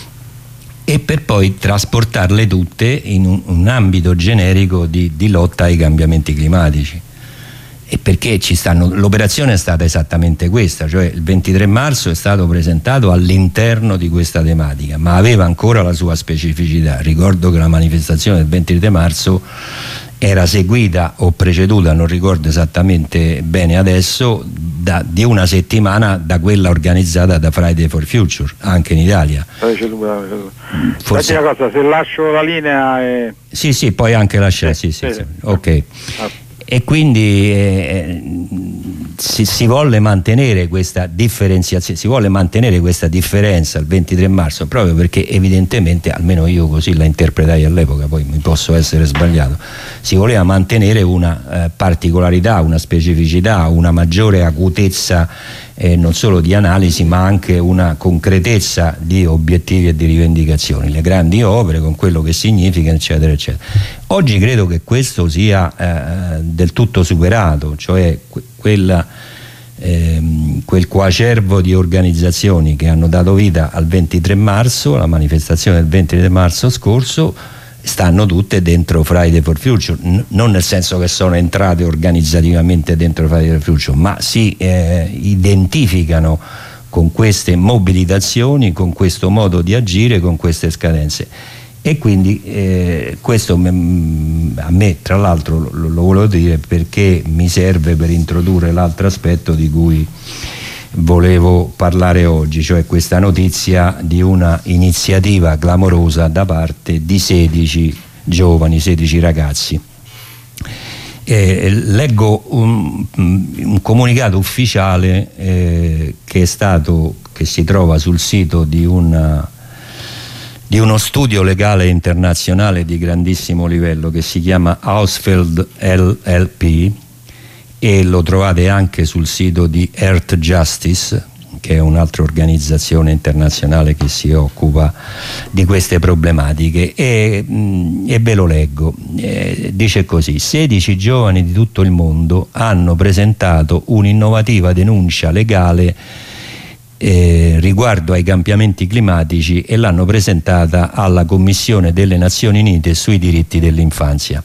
e per poi trasportarle tutte in un, un ambito generico di, di lotta ai cambiamenti climatici. E perché ci stanno, l'operazione è stata esattamente questa, cioè il ventitré marzo è stato presentato all'interno di questa tematica, ma aveva ancora la sua specificità. Ricordo che la manifestazione del ventitré marzo era seguita o preceduta, non ricordo esattamente bene adesso, da, di una settimana da quella organizzata da Friday for Future, anche in Italia. Forse... Una cosa, se lascio la linea e... Sì, sì, poi anche lasciare, sì, sì, sì, sì. Ok. Ah. E quindi eh, si, si vuole mantenere questa differenziazione, si vuole mantenere questa differenza il ventitré marzo, proprio perché evidentemente, almeno io così la interpretai all'epoca, poi mi posso essere sbagliato, si voleva mantenere una eh, particolarità, una specificità, una maggiore acutezza eh, non solo di analisi, ma anche una concretezza di obiettivi e di rivendicazioni, le grandi opere con quello che significa, eccetera eccetera. Oggi credo che questo sia eh, del tutto superato, cioè que quella, ehm, quel coacervo di organizzazioni che hanno dato vita al ventitré marzo, la manifestazione del ventitré marzo scorso, stanno tutte dentro Friday for Future, N non nel senso che sono entrate organizzativamente dentro Friday for Future, ma si eh, identificano con queste mobilitazioni, con questo modo di agire, con queste scadenze. E quindi eh, questo a me, tra l'altro, lo, lo volevo dire perché mi serve per introdurre l'altro aspetto di cui volevo parlare oggi, cioè questa notizia di una iniziativa clamorosa da parte di sedici giovani, sedici ragazzi. Eh, leggo un, un comunicato ufficiale eh, che è stato, che si trova sul sito di una di uno studio legale internazionale di grandissimo livello che si chiama Hausfeld L L P, e lo trovate anche sul sito di Earth Justice, che è un'altra organizzazione internazionale che si occupa di queste problematiche, e, e ve lo leggo. Eh, dice così: sedici giovani di tutto il mondo hanno presentato un'innovativa denuncia legale Eh, riguardo ai cambiamenti climatici e l'hanno presentata alla Commissione delle Nazioni Unite sui diritti dell'infanzia.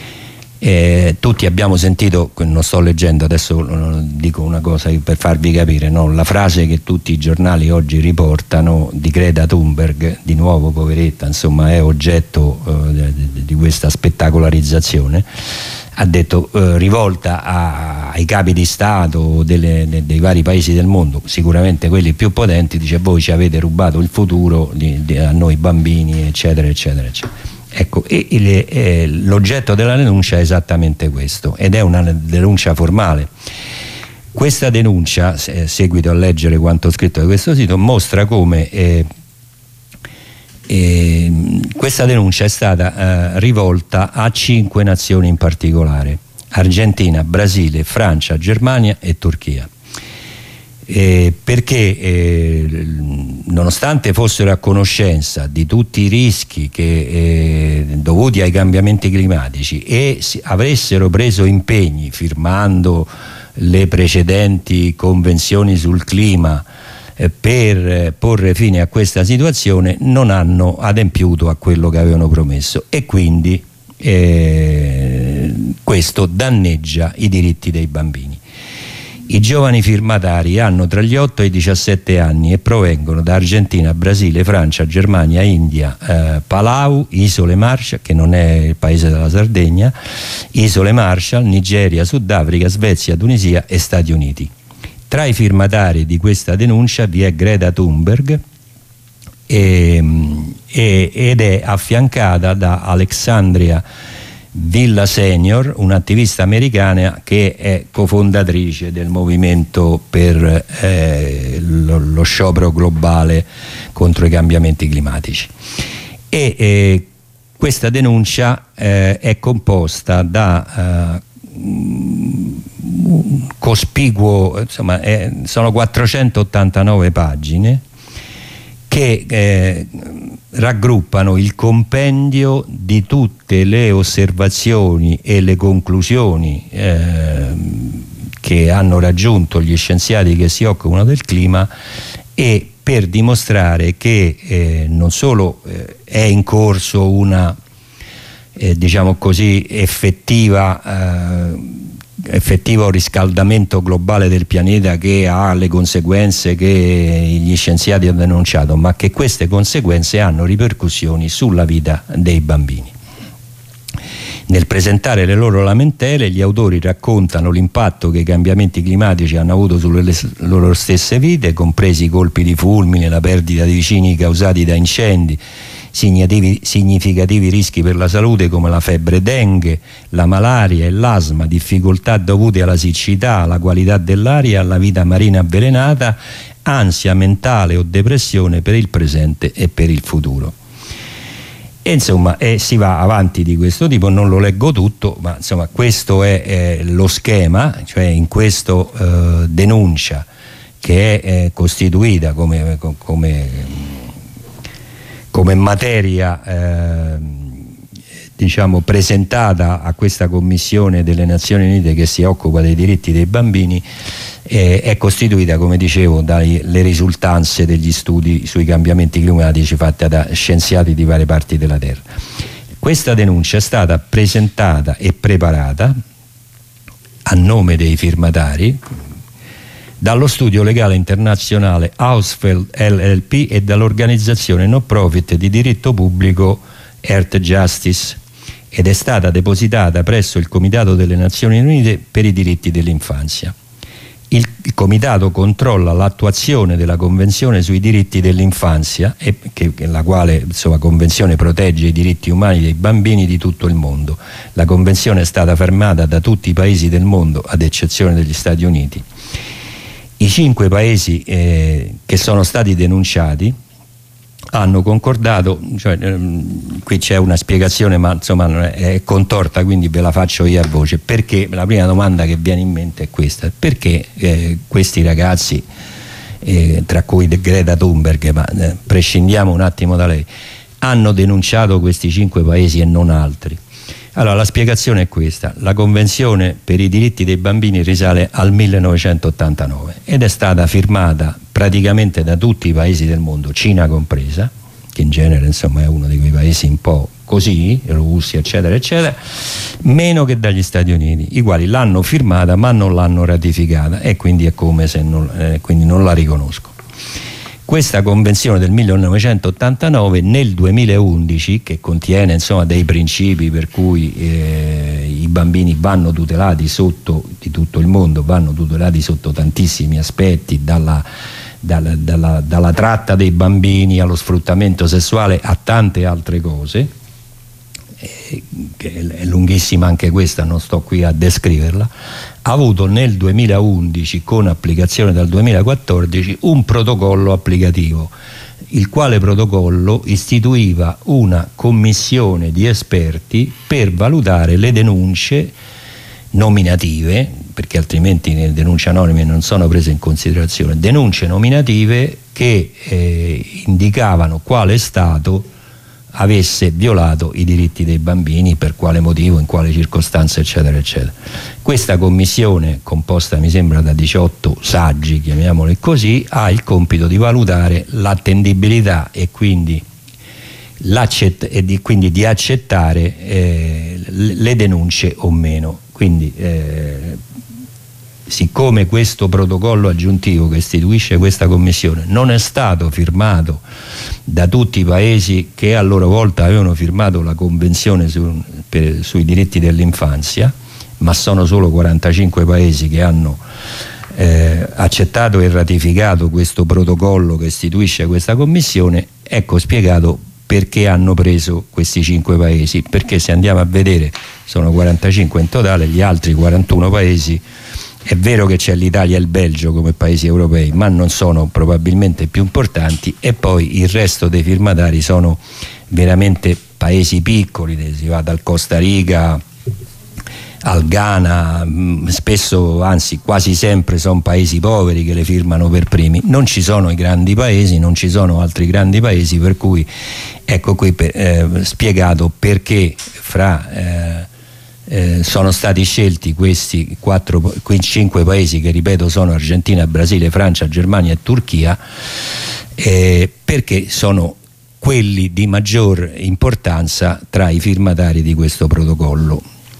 Eh, tutti abbiamo sentito, non sto leggendo adesso, dico una cosa per farvi capire, no? La frase che tutti i giornali oggi riportano di Greta Thunberg, di nuovo poveretta, insomma è oggetto eh, di questa spettacolarizzazione. Ha detto eh, rivolta a, ai capi di Stato delle, de, dei vari paesi del mondo, sicuramente quelli più potenti, dice: voi ci avete rubato il futuro di, di, a noi bambini, eccetera eccetera eccetera. Ecco, e, e, e, l'oggetto della denuncia è esattamente questo, ed è una denuncia formale. Questa denuncia, se, seguito a leggere quanto scritto da questo sito, mostra come eh, E questa denuncia è stata eh, rivolta a cinque nazioni in particolare: Argentina, Brasile, Francia, Germania e Turchia. Eh, perché eh, nonostante fossero a conoscenza di tutti i rischi che, eh, dovuti ai cambiamenti climatici e si, avessero preso impegni firmando le precedenti convenzioni sul clima eh, per eh, porre fine a questa situazione, non hanno adempiuto a quello che avevano promesso, e quindi eh, questo danneggia i diritti dei bambini. I giovani firmatari hanno tra gli otto e i diciassette anni e provengono da Argentina, Brasile, Francia, Germania, India, eh, Palau, Isole Marshall, che non è il paese della Sardegna, Isole Marshall, Nigeria, Sudafrica, Svezia, Tunisia e Stati Uniti. Tra i firmatari di questa denuncia vi è Greta Thunberg e, e, ed è affiancata da Alexandria Villa Senior, un'attivista americana che è cofondatrice del movimento per eh, lo, lo sciopero globale contro i cambiamenti climatici. E eh, questa denuncia eh, è composta da eh, un cospicuo, insomma, eh, sono quattrocentottantanove pagine che eh, raggruppano il compendio di tutte le osservazioni e le conclusioni eh, che hanno raggiunto gli scienziati che si occupano del clima, e per dimostrare che eh, non solo eh, è in corso una eh, diciamo così effettiva eh, effettivo riscaldamento globale del pianeta che ha le conseguenze che gli scienziati hanno denunciato, ma che queste conseguenze hanno ripercussioni sulla vita dei bambini. Nel presentare le loro lamentele, gli autori raccontano l'impatto che i cambiamenti climatici hanno avuto sulle loro stesse vite, compresi i colpi di fulmine, la perdita di vicini causati da incendi, significativi rischi per la salute come la febbre dengue, la malaria e l'asma, difficoltà dovute alla siccità, alla qualità dell'aria, alla vita marina avvelenata, ansia mentale o depressione per il presente e per il futuro. E insomma eh, si va avanti di questo tipo, non lo leggo tutto, ma insomma questo è eh, lo schema, cioè in questo eh, denuncia che è eh, costituita come, come come materia eh, diciamo presentata a questa Commissione delle Nazioni Unite che si occupa dei diritti dei bambini, eh, è costituita, come dicevo, dalle risultanze degli studi sui cambiamenti climatici fatti da scienziati di varie parti della Terra. Questa denuncia è stata presentata e preparata a nome dei firmatari dallo studio legale internazionale Hausfeld L L P e dall'organizzazione no profit di diritto pubblico Earth Justice, ed è stata depositata presso il Comitato delle Nazioni Unite per i diritti dell'infanzia. Il, il Comitato controlla l'attuazione della Convenzione sui diritti dell'infanzia, e che, che la quale insomma, Convenzione protegge i diritti umani dei bambini di tutto il mondo. La Convenzione è stata firmata da tutti i paesi del mondo, ad eccezione degli Stati Uniti. I cinque paesi eh, che sono stati denunciati hanno concordato, cioè, ehm, qui c'è una spiegazione ma insomma è contorta, quindi ve la faccio io a voce, perché la prima domanda che viene in mente è questa: perché eh, questi ragazzi, eh, tra cui Greta Thunberg, ma eh, prescindiamo un attimo da lei, hanno denunciato questi cinque paesi e non altri? Allora, la spiegazione è questa: la Convenzione per i diritti dei bambini risale al millenovecentottantanove ed è stata firmata praticamente da tutti i paesi del mondo, Cina compresa, che in genere insomma è uno di quei paesi un po' così, Russia eccetera eccetera, meno che dagli Stati Uniti, i quali l'hanno firmata ma non l'hanno ratificata, e quindi è come se non, eh, quindi non la riconosco. Questa convenzione del millenovecentottantanove nel duemilaundici, che contiene insomma dei principi per cui eh, i bambini vanno tutelati sotto, di tutto il mondo, vanno tutelati sotto tantissimi aspetti, dalla, dalla, dalla, dalla tratta dei bambini allo sfruttamento sessuale a tante altre cose, eh, che è lunghissima anche questa, non sto qui a descriverla, ha avuto nel duemilaundici, con applicazione dal duemilaquattordici, un protocollo applicativo, il quale protocollo istituiva una commissione di esperti per valutare le denunce nominative perché altrimenti nelle denunce anonime non sono prese in considerazione, denunce nominative che eh, indicavano quale Stato avesse violato i diritti dei bambini, per quale motivo, in quale circostanza, eccetera eccetera. Questa commissione, composta mi sembra da diciotto saggi, chiamiamoli così, ha il compito di valutare l'attendibilità e quindi, e di, quindi di accettare eh, le denunce o meno. Quindi eh, siccome questo protocollo aggiuntivo che istituisce questa commissione non è stato firmato da tutti i paesi che a loro volta avevano firmato la convenzione su, per, sui diritti dell'infanzia, ma sono solo quarantacinque paesi che hanno eh, accettato e ratificato questo protocollo che istituisce questa commissione, ecco spiegato perché hanno preso questi cinque paesi, perché se andiamo a vedere sono quarantacinque in totale, gli altri quarantuno paesi. È vero che c'è l'Italia e il Belgio come paesi europei, ma non sono probabilmente più importanti, e poi il resto dei firmatari sono veramente paesi piccoli, si va dal Costa Rica al Ghana, spesso, anzi quasi sempre sono paesi poveri che le firmano per primi. Non ci sono i grandi paesi, non ci sono altri grandi paesi, per cui ecco qui eh, spiegato perché fra eh, Eh, sono stati scelti questi quattro, quei cinque paesi che ripeto sono Argentina, Brasile, Francia, Germania e Turchia, eh, perché sono quelli di maggior importanza tra i firmatari di questo protocollo.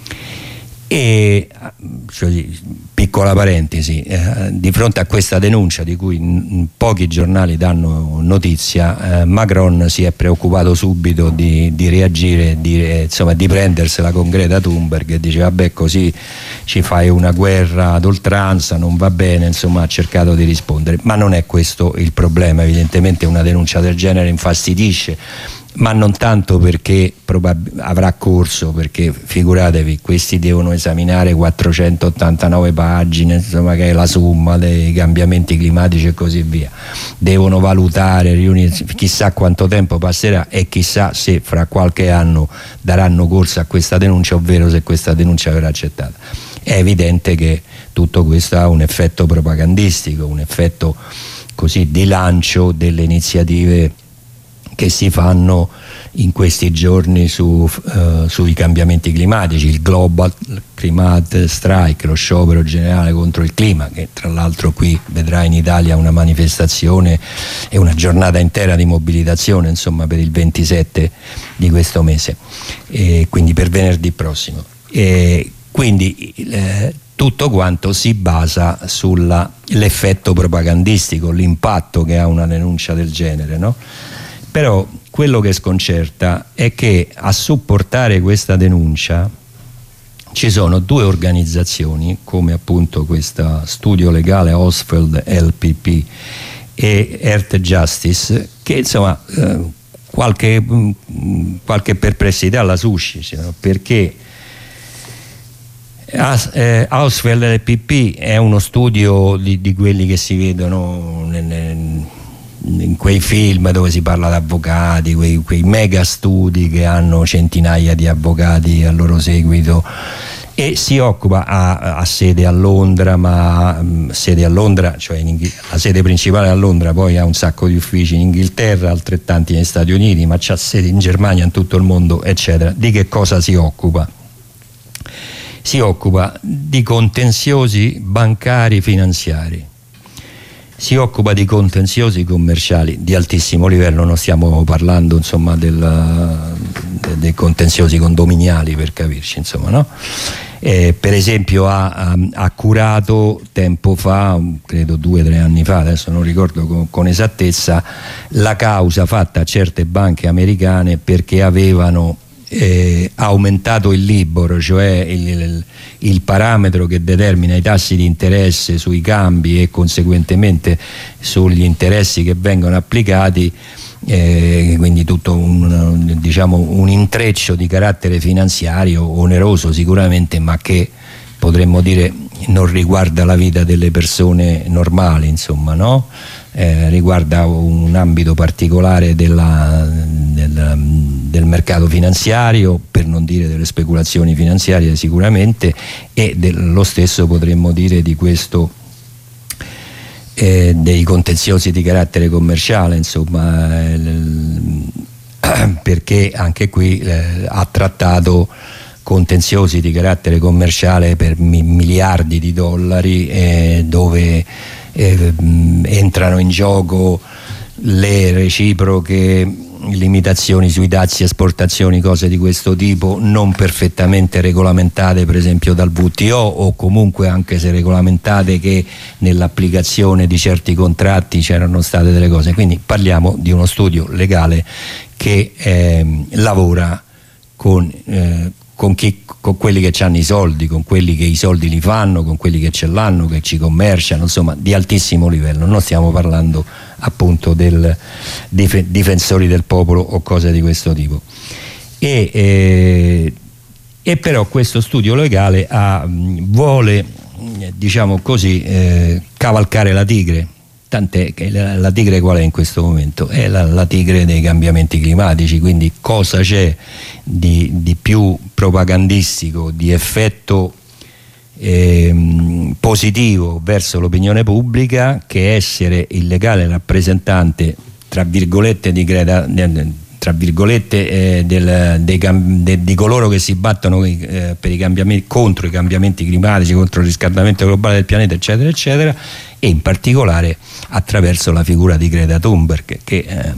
E cioè, piccola parentesi, eh, di fronte a questa denuncia di cui n- pochi giornali danno notizia, eh, Macron si è preoccupato subito di, di reagire, di, eh, insomma, di prendersela con Greta Thunberg, e dice vabbè, così ci fai una guerra ad oltranza, non va bene, insomma ha cercato di rispondere, ma non è questo il problema. Evidentemente una denuncia del genere infastidisce, ma non tanto perché probab- avrà corso, perché figuratevi, questi devono esaminare quattrocentottantanove pagine, insomma, che è la somma dei cambiamenti climatici e così via, devono valutare, riunirsi, chissà quanto tempo passerà e chissà se fra qualche anno daranno corso a questa denuncia, ovvero se questa denuncia verrà accettata. È evidente che tutto questo ha un effetto propagandistico, un effetto così di lancio delle iniziative che si fanno in questi giorni su, uh, sui cambiamenti climatici, il Global Climate Strike, lo sciopero generale contro il clima, che tra l'altro qui vedrà in Italia una manifestazione e una giornata intera di mobilitazione, insomma, per il ventisette di questo mese, e quindi per venerdì prossimo. E quindi eh, tutto quanto si basa sull'effetto propagandistico, l'impatto che ha una denuncia del genere, no? Però quello che sconcerta è che a supportare questa denuncia ci sono due organizzazioni, come appunto questa studio legale Osfeld L P P e Earth Justice, che insomma eh, qualche, qualche perplessità la suscitano, perché As, eh, Osfeld L P P è uno studio di, di quelli che si vedono nel, nel, in quei film dove si parla di avvocati, quei, quei mega studi che hanno centinaia di avvocati al loro seguito, e si occupa, ha, ha sede a Londra, ma mh, sede a Londra, cioè in Inghil- la sede principale a Londra, poi ha un sacco di uffici in Inghilterra, altrettanti negli Stati Uniti, ma c'ha sede in Germania, in tutto il mondo, eccetera. Di che cosa si occupa? Si occupa di contenziosi bancari finanziari, si occupa di contenziosi commerciali di altissimo livello, non stiamo parlando insomma del, dei contenziosi condominiali, per capirci, insomma, no? Eh, per esempio ha, ha curato tempo fa, credo due o tre anni fa, adesso non ricordo con, con esattezza, la causa fatta a certe banche americane perché avevano Eh, aumentato il Libor, cioè il, il, il parametro che determina i tassi di interesse sui cambi e conseguentemente sugli interessi che vengono applicati, eh, quindi tutto un, diciamo, un intreccio di carattere finanziario oneroso sicuramente, ma che potremmo dire non riguarda la vita delle persone normali, insomma, no? Eh, riguarda un ambito particolare della, del, del mercato finanziario, per non dire delle speculazioni finanziarie sicuramente, e dello stesso potremmo dire di questo eh, dei contenziosi di carattere commerciale, insomma, eh, perché anche qui eh, ha trattato contenziosi di carattere commerciale per mi miliardi di dollari, eh, dove eh, entrano in gioco le reciproche limitazioni sui dazi, esportazioni, cose di questo tipo, non perfettamente regolamentate per esempio dal W T O, o comunque anche se regolamentate, che nell'applicazione di certi contratti c'erano state delle cose. Quindi parliamo di uno studio legale che eh, lavora con eh, con, chi, con quelli che hanno i soldi, con quelli che i soldi li fanno, con quelli che ce l'hanno, che ci commerciano, insomma di altissimo livello. Non stiamo parlando appunto del dif- difensori del popolo o cose di questo tipo. E, eh, e però questo studio legale ha, vuole, diciamo così, eh, cavalcare la tigre. Tant'è che la, la tigre qual è in questo momento? È la, la tigre dei cambiamenti climatici, quindi cosa c'è di, di più propagandistico, di effetto eh, positivo verso l'opinione pubblica, che essere il legale rappresentante, tra virgolette, di Greta, tra virgolette eh, del, dei, de, di coloro che si battono eh, per i cambiamenti, contro i cambiamenti climatici, contro il riscaldamento globale del pianeta, eccetera eccetera, e in particolare attraverso la figura di Greta Thunberg, che eh,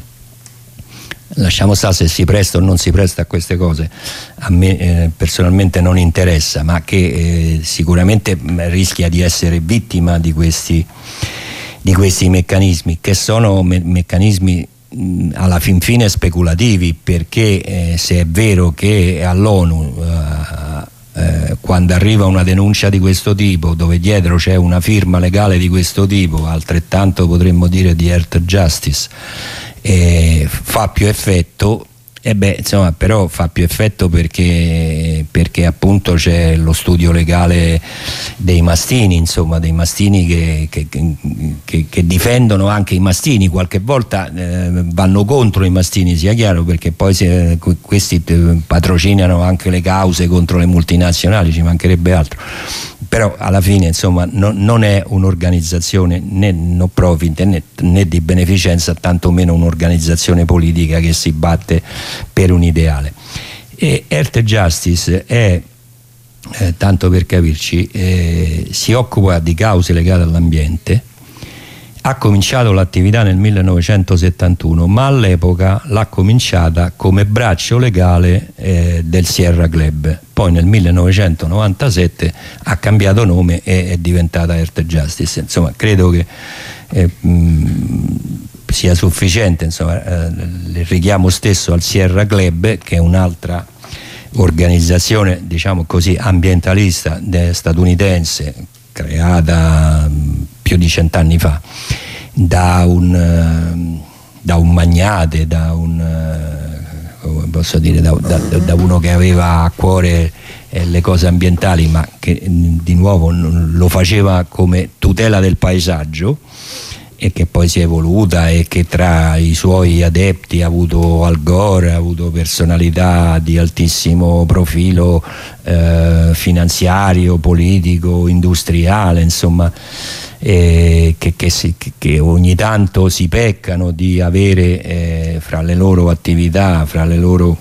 lasciamo stare se si presta o non si presta a queste cose, a me eh, personalmente non interessa, ma che eh, sicuramente rischia di essere vittima di questi, di questi meccanismi, che sono me- meccanismi mh, alla fin fine speculativi, perché eh, se è vero che all'ONU uh, Eh, quando arriva una denuncia di questo tipo, dove dietro c'è una firma legale di questo tipo, altrettanto potremmo dire di Earth Justice, eh, fa più effetto. E beh, insomma, però fa più effetto perché, perché appunto c'è lo studio legale dei mastini, insomma, dei mastini che, che, che, che difendono anche i mastini, qualche volta eh, vanno contro i mastini, sia chiaro, perché poi se, questi patrocinano anche le cause contro le multinazionali, ci mancherebbe altro. Però alla fine, insomma, no, non è un'organizzazione né no profit né, né di beneficenza, tantomeno un'organizzazione politica che si batte per un ideale. E Earth Justice è, eh, tanto per capirci, eh, si occupa di cause legate all'ambiente. Ha cominciato l'attività nel millenovecentosettantuno, ma all'epoca l'ha cominciata come braccio legale eh, del Sierra Club. Poi nel millenovecentonovantasette ha cambiato nome e è diventata Earth Justice. Insomma, credo che eh, mh, sia sufficiente, insomma, eh, il richiamo stesso al Sierra Club, che è un'altra organizzazione, diciamo così, ambientalista statunitense, creata mh, più di cent'anni fa da un, da un magnate, da un, come posso dire, da, da, da uno che aveva a cuore eh, le cose ambientali, ma che di nuovo lo faceva come tutela del paesaggio, e che poi si è evoluta, e che tra i suoi adepti ha avuto Al Gore, ha avuto personalità di altissimo profilo eh, finanziario, politico, industriale, insomma, eh, che, che, si, che ogni tanto si peccano di avere eh, fra le loro attività, fra le loro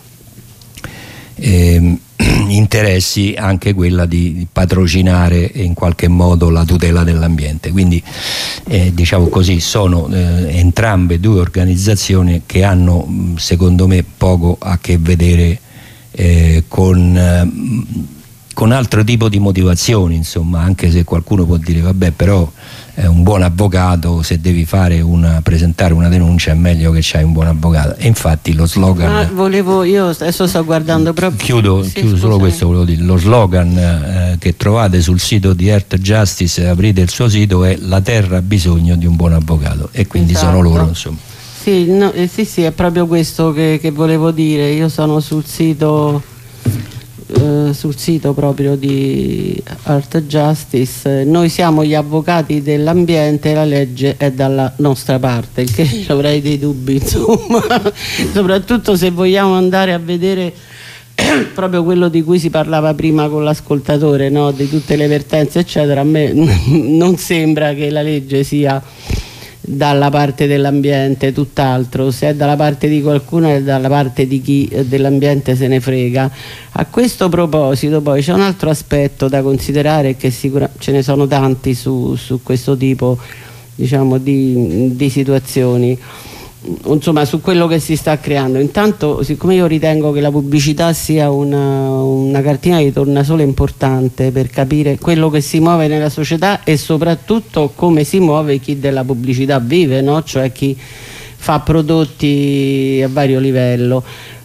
eh, interessi, anche quella di patrocinare in qualche modo la tutela dell'ambiente. Quindi eh, diciamo così, sono eh, entrambe due organizzazioni che hanno, secondo me, poco a che vedere eh, con eh, con altro tipo di motivazioni, insomma, anche se qualcuno può dire vabbè, però è un buon avvocato, se devi fare una, presentare una denuncia è meglio che c'hai un buon avvocato. E infatti lo slogan, ah, volevo, io adesso sto guardando proprio, chiudo, sì, chiudo solo questo, volevo dire, lo slogan eh, che trovate sul sito di Earth Justice, aprite il suo sito, è: la terra ha bisogno di un buon avvocato, e quindi esatto. Sono loro, insomma. Sì, no, eh, sì, sì, è proprio questo che, che volevo dire. Io sono sul sito eh, sul sito proprio di Art Justice, noi siamo gli avvocati dell'ambiente e la legge è dalla nostra parte, il che avrei dei dubbi, insomma, soprattutto se vogliamo andare a vedere proprio quello di cui si parlava prima con l'ascoltatore, no? Di tutte le vertenze eccetera. A me non sembra che la legge sia dalla parte dell'ambiente, tutt'altro. Se è dalla parte di qualcuno è dalla parte di chi dell'ambiente se ne frega. A questo proposito poi c'è un altro aspetto da considerare, che sicura, ce ne sono tanti su, su questo tipo, diciamo, di, di situazioni, insomma, su quello che si sta creando. Intanto, siccome io ritengo che la pubblicità sia una, una cartina di tornasole importante per capire quello che si muove nella società e soprattutto come si muove chi della pubblicità vive, no? Cioè chi fa prodotti a vario livello.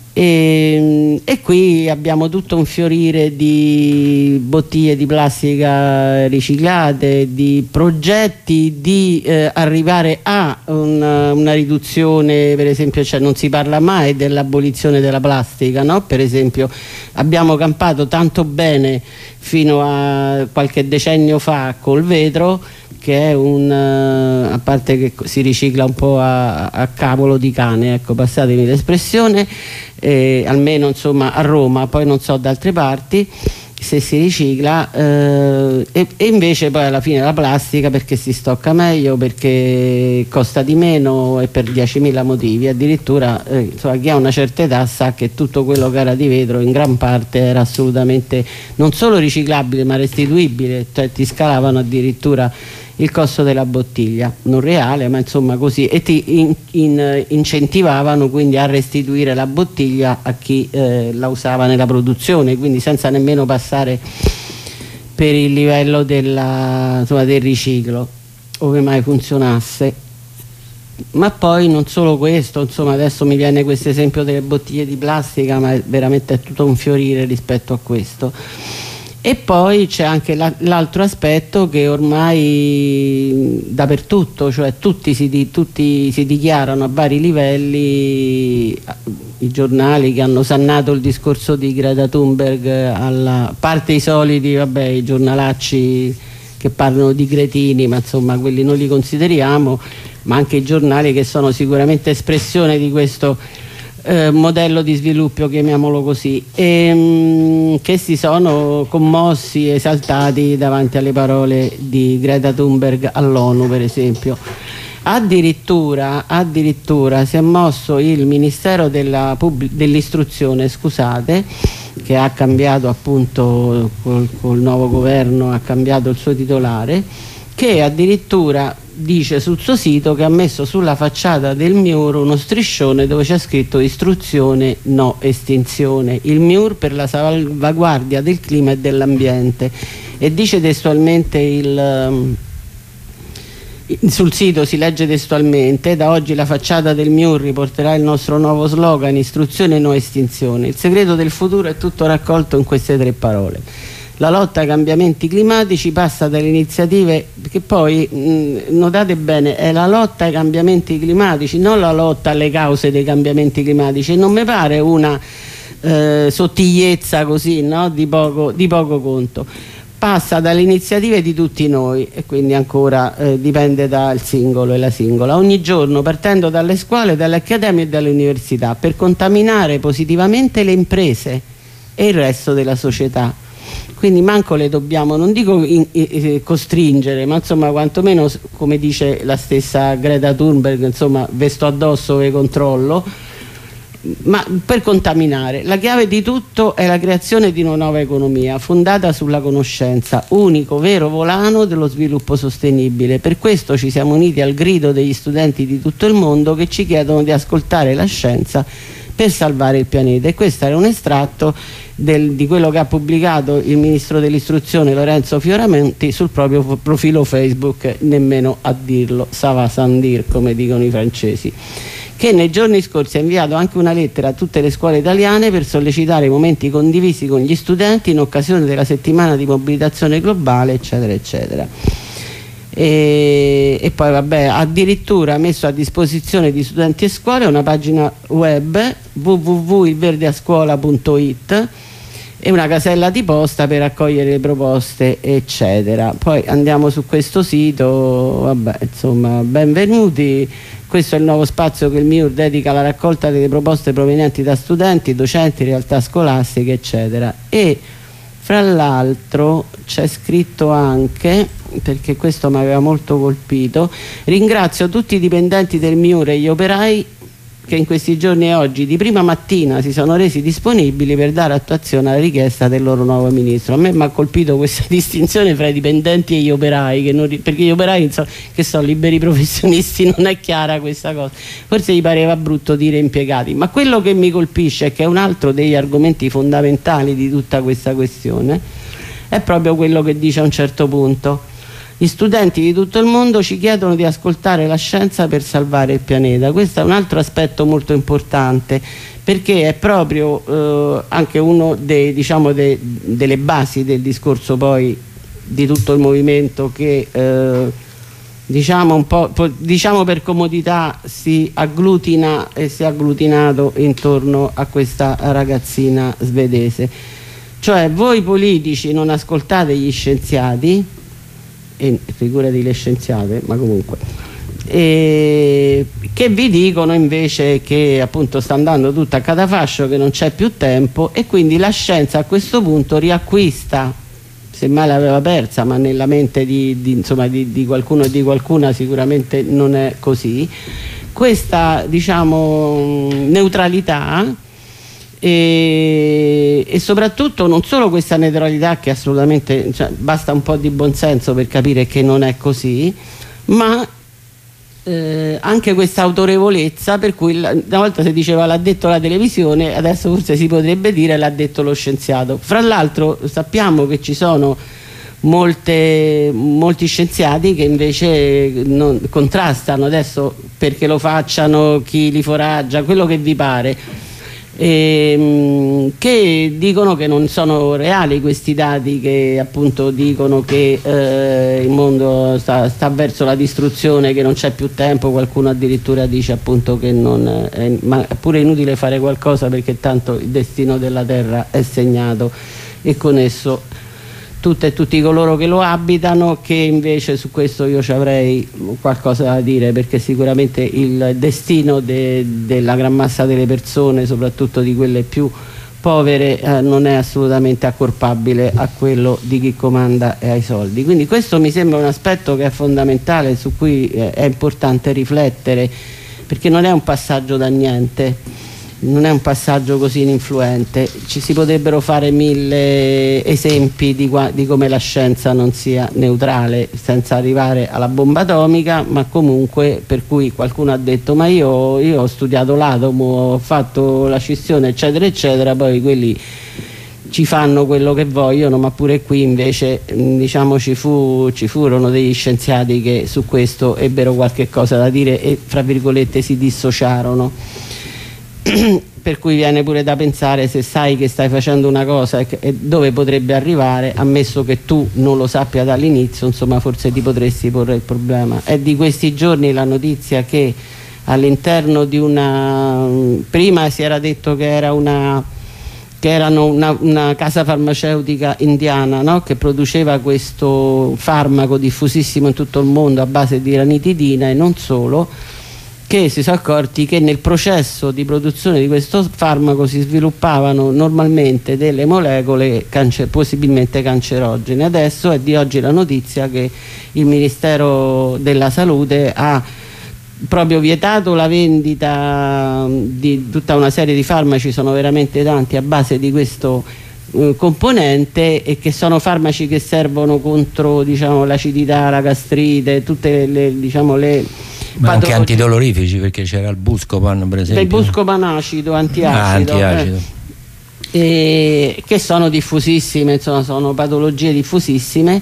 E, e qui abbiamo tutto un fiorire di bottiglie di plastica riciclate, di progetti di eh, arrivare a una, una riduzione, per esempio, cioè non si parla mai dell'abolizione della plastica, no? Per esempio abbiamo campato tanto bene fino a qualche decennio fa col vetro, che è un, uh, a parte che si ricicla un po' a, a cavolo di cane, ecco, passatemi l'espressione, eh, almeno insomma a Roma, poi non so da altre parti se si ricicla, eh, e, e invece poi alla fine la plastica, perché si stocca meglio, perché costa di meno e per diecimila motivi. Addirittura eh, insomma, chi ha una certa età sa che tutto quello che era di vetro in gran parte era assolutamente non solo riciclabile ma restituibile, cioè ti scalavano addirittura il costo della bottiglia, non reale ma insomma così, e ti in, in, incentivavano quindi a restituire la bottiglia a chi eh, la usava nella produzione, quindi senza nemmeno passare per il livello della, insomma, del riciclo, ove mai funzionasse. Ma poi non solo questo, insomma, adesso mi viene questo esempio delle bottiglie di plastica, ma è veramente è tutto un fiorire rispetto a questo. E poi c'è anche la, l'altro aspetto che ormai dappertutto, cioè tutti si, di, tutti si dichiarano a vari livelli, i giornali che hanno sannato il discorso di Greta Thunberg, alla parte i soliti, vabbè, i giornalacci che parlano di cretini, ma insomma quelli non li consideriamo, ma anche i giornali che sono sicuramente espressione di questo Eh, modello di sviluppo, chiamiamolo così, e, mh, che si sono commossi, esaltati davanti alle parole di Greta Thunberg all'ONU, per esempio. Addirittura, addirittura si è mosso il Ministero della Pub- dell'istruzione, scusate, che ha cambiato appunto col, col nuovo governo, ha cambiato il suo titolare, che addirittura dice sul suo sito che ha messo sulla facciata del M I U R uno striscione dove c'è scritto istruzione no estinzione, il M I U R per la salvaguardia del clima e dell'ambiente, e dice testualmente il, sul sito si legge testualmente: da oggi la facciata del M I U R riporterà il nostro nuovo slogan istruzione no estinzione, il segreto del futuro è tutto raccolto in queste tre parole. La lotta ai cambiamenti climatici passa dalle iniziative che poi, mh, notate bene, è la lotta ai cambiamenti climatici, non la lotta alle cause dei cambiamenti climatici. Non mi pare una eh, sottigliezza così, no? di, poco, di poco conto. Passa dalle iniziative di tutti noi, e quindi ancora eh, dipende dal singolo e la singola, ogni giorno partendo dalle scuole, dalle accademie e dalle università, per contaminare positivamente le imprese e il resto della società. Quindi manco le dobbiamo, non dico in, in, costringere, ma insomma quantomeno, come dice la stessa Greta Thunberg, insomma vesto addosso e controllo, ma per contaminare. La chiave di tutto è la creazione di una nuova economia fondata sulla conoscenza, unico vero volano dello sviluppo sostenibile. Per questo ci siamo uniti al grido degli studenti di tutto il mondo che ci chiedono di ascoltare la scienza per salvare il pianeta, e questo era un estratto del, di quello che ha pubblicato il ministro dell'istruzione Lorenzo Fioramonti sul proprio profilo Facebook, nemmeno a dirlo, ça va sans dire, come dicono i francesi, che nei giorni scorsi ha inviato anche una lettera a tutte le scuole italiane per sollecitare momenti condivisi con gli studenti in occasione della settimana di mobilitazione globale, eccetera eccetera. E, e poi vabbè, addirittura ha messo a disposizione di studenti e scuole una pagina web w w w punto il verde a scuola punto i t e una casella di posta per raccogliere le proposte, eccetera. Poi andiamo su questo sito, vabbè, insomma, benvenuti. Questo è il nuovo spazio che il M I U R dedica alla raccolta delle proposte provenienti da studenti, docenti, realtà scolastiche, eccetera. E fra l'altro c'è scritto anche, perché questo mi aveva molto colpito: ringrazio tutti i dipendenti del M I U R e gli operai che in questi giorni e oggi di prima mattina si sono resi disponibili per dare attuazione alla richiesta del loro nuovo ministro. A me mi ha colpito questa distinzione fra i dipendenti e gli operai, che non, perché gli operai, insomma, che sono liberi professionisti, non è chiara questa cosa, forse gli pareva brutto dire impiegati. Ma quello che mi colpisce è che è un altro degli argomenti fondamentali di tutta questa questione, è proprio quello che dice a un certo punto: gli studenti di tutto il mondo ci chiedono di ascoltare la scienza per salvare il pianeta. Questo è un altro aspetto molto importante, perché è proprio eh, anche uno dei, diciamo, de, delle basi del discorso poi di tutto il movimento che eh, diciamo un po', diciamo per comodità, si agglutina e si è agglutinato intorno a questa ragazzina svedese. Cioè, voi politici non ascoltate gli scienziati, e figurati le scienziate, ma comunque, e che vi dicono invece che appunto sta andando tutto a catafascio, che non c'è più tempo, e quindi la scienza a questo punto riacquista, semmai l'aveva persa, ma nella mente di, di, insomma, di, di qualcuno e di qualcuna sicuramente non è così, questa, diciamo, neutralità. E, e soprattutto non solo questa neutralità, che assolutamente, cioè, basta un po' di buonsenso per capire che non è così, ma eh, anche questa autorevolezza per cui la, una volta si diceva l'ha detto la televisione, adesso forse si potrebbe dire l'ha detto lo scienziato. Fra l'altro sappiamo che ci sono molte, molti scienziati che invece non, contrastano, adesso perché lo facciano chi li foraggia, quello che vi pare, E, che dicono che non sono reali questi dati, che appunto dicono che eh, il mondo sta, sta verso la distruzione, che non c'è più tempo. Qualcuno addirittura dice appunto che non è, ma è pure inutile fare qualcosa perché tanto il destino della terra è segnato, e con esso tutte e tutti coloro che lo abitano, che invece su questo io ci avrei qualcosa da dire, perché sicuramente il destino de, della gran massa delle persone, soprattutto di quelle più povere, eh, non è assolutamente accorpabile a quello di chi comanda e ai soldi. Quindi questo mi sembra un aspetto che è fondamentale, su cui eh, è importante riflettere, perché non è un passaggio da niente, non è un passaggio così ininfluente. Ci si potrebbero fare mille esempi di, di come la scienza non sia neutrale, senza arrivare alla bomba atomica, ma comunque, per cui qualcuno ha detto ma io, io ho studiato l'atomo, ho fatto la scissione, eccetera eccetera, poi quelli ci fanno quello che vogliono. Ma pure qui invece, diciamo, ci, fu, ci furono degli scienziati che su questo ebbero qualche cosa da dire e, fra virgolette, si dissociarono. Per cui viene pure da pensare, se sai che stai facendo una cosa e, e dove potrebbe arrivare, ammesso che tu non lo sappia dall'inizio, insomma, forse ti potresti porre il problema. È di questi giorni la notizia che all'interno di una, prima si era detto che era una che erano una, una casa farmaceutica indiana, no? Che produceva questo farmaco diffusissimo in tutto il mondo a base di ranitidina, e non solo, che si sono accorti che nel processo di produzione di questo farmaco si sviluppavano normalmente delle molecole cancer, possibilmente cancerogene. Adesso è di oggi la notizia che il Ministero della Salute ha proprio vietato la vendita di tutta una serie di farmaci, sono veramente tanti, a base di questo eh, componente, e che sono farmaci che servono contro, diciamo, l'acidità, la gastrite, tutte le, diciamo, le ma anche antidolorifici, perché c'era il Buscopan, per esempio. Il Buscopan acido, antiacido, ah, antiacido. Eh, e, che sono diffusissime, insomma, sono patologie diffusissime,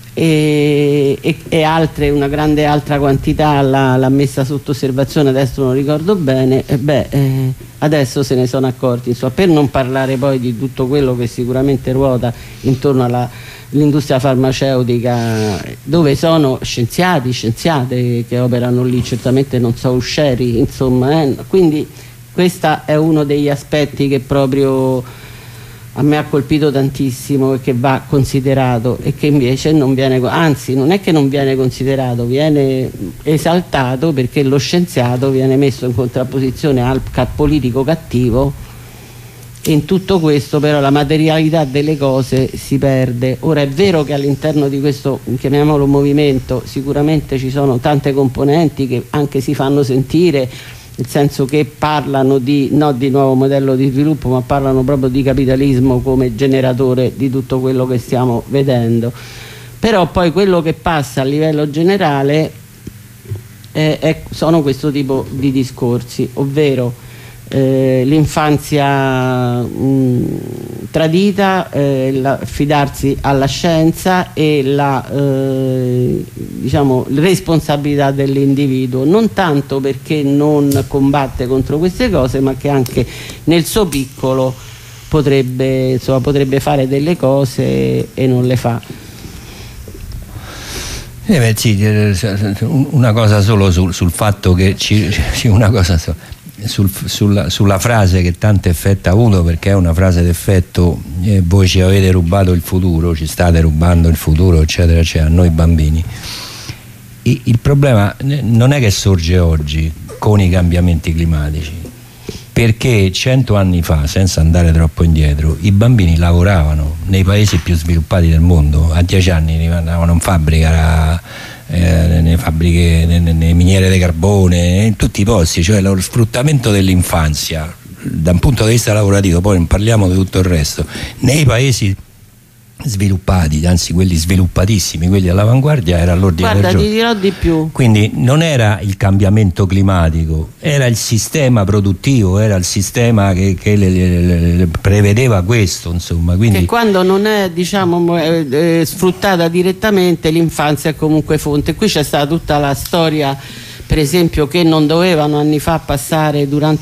e, e, e altre, una grande altra quantità l'ha messa sotto osservazione, adesso non ricordo bene, e beh, eh, adesso se ne sono accorti, insomma, per non parlare poi di tutto quello che sicuramente ruota intorno alla l'industria farmaceutica, dove sono scienziati, scienziate che operano lì, certamente non so uscieri, insomma, eh. Quindi questo è uno degli aspetti che proprio a me ha colpito tantissimo e che va considerato e che invece non viene, anzi non è che non viene considerato, viene esaltato, perché lo scienziato viene messo in contrapposizione al politico cattivo, e in tutto questo però la materialità delle cose si perde. Ora è vero che all'interno di questo, chiamiamolo movimento, sicuramente ci sono tante componenti che anche si fanno sentire, nel senso che parlano di, no di nuovo modello di sviluppo, ma parlano proprio di capitalismo come generatore di tutto quello che stiamo vedendo. Però poi quello che passa a livello generale è, è, sono questo tipo di discorsi, ovvero eh, l'infanzia mh, tradita, eh, la, fidarsi alla scienza e la eh, diciamo, responsabilità dell'individuo, non tanto perché non combatte contro queste cose, ma che anche nel suo piccolo potrebbe, insomma, potrebbe fare delle cose e non le fa. Eh beh, sì, una cosa solo sul, sul fatto che ci, una cosa so, sul, sulla, sulla frase che tanto effetto ha avuto, perché è una frase d'effetto, eh, voi ci avete rubato il futuro, ci state rubando il futuro, eccetera eccetera, a noi bambini. I, il problema non è che sorge oggi con i cambiamenti climatici, perché cento anni fa, senza andare troppo indietro, i bambini lavoravano nei paesi più sviluppati del mondo, a dieci anni andavano in fabbrica, eh, nelle fabbriche, nelle, nelle miniere di carbone, in tutti i posti, cioè lo sfruttamento dell'infanzia da un punto di vista lavorativo, poi non parliamo di tutto il resto, nei paesi sviluppati, anzi quelli sviluppatissimi, quelli all'avanguardia, era all'ordine del giorno. Guarda, ti dirò di più. Quindi non era il cambiamento climatico, era il sistema produttivo, era il sistema che, che le, le, le prevedeva questo, insomma. Quindi che quando non è, diciamo, eh, eh, sfruttata direttamente, l'infanzia è comunque fonte. Qui c'è stata tutta la storia, per esempio, che non dovevano anni fa passare durante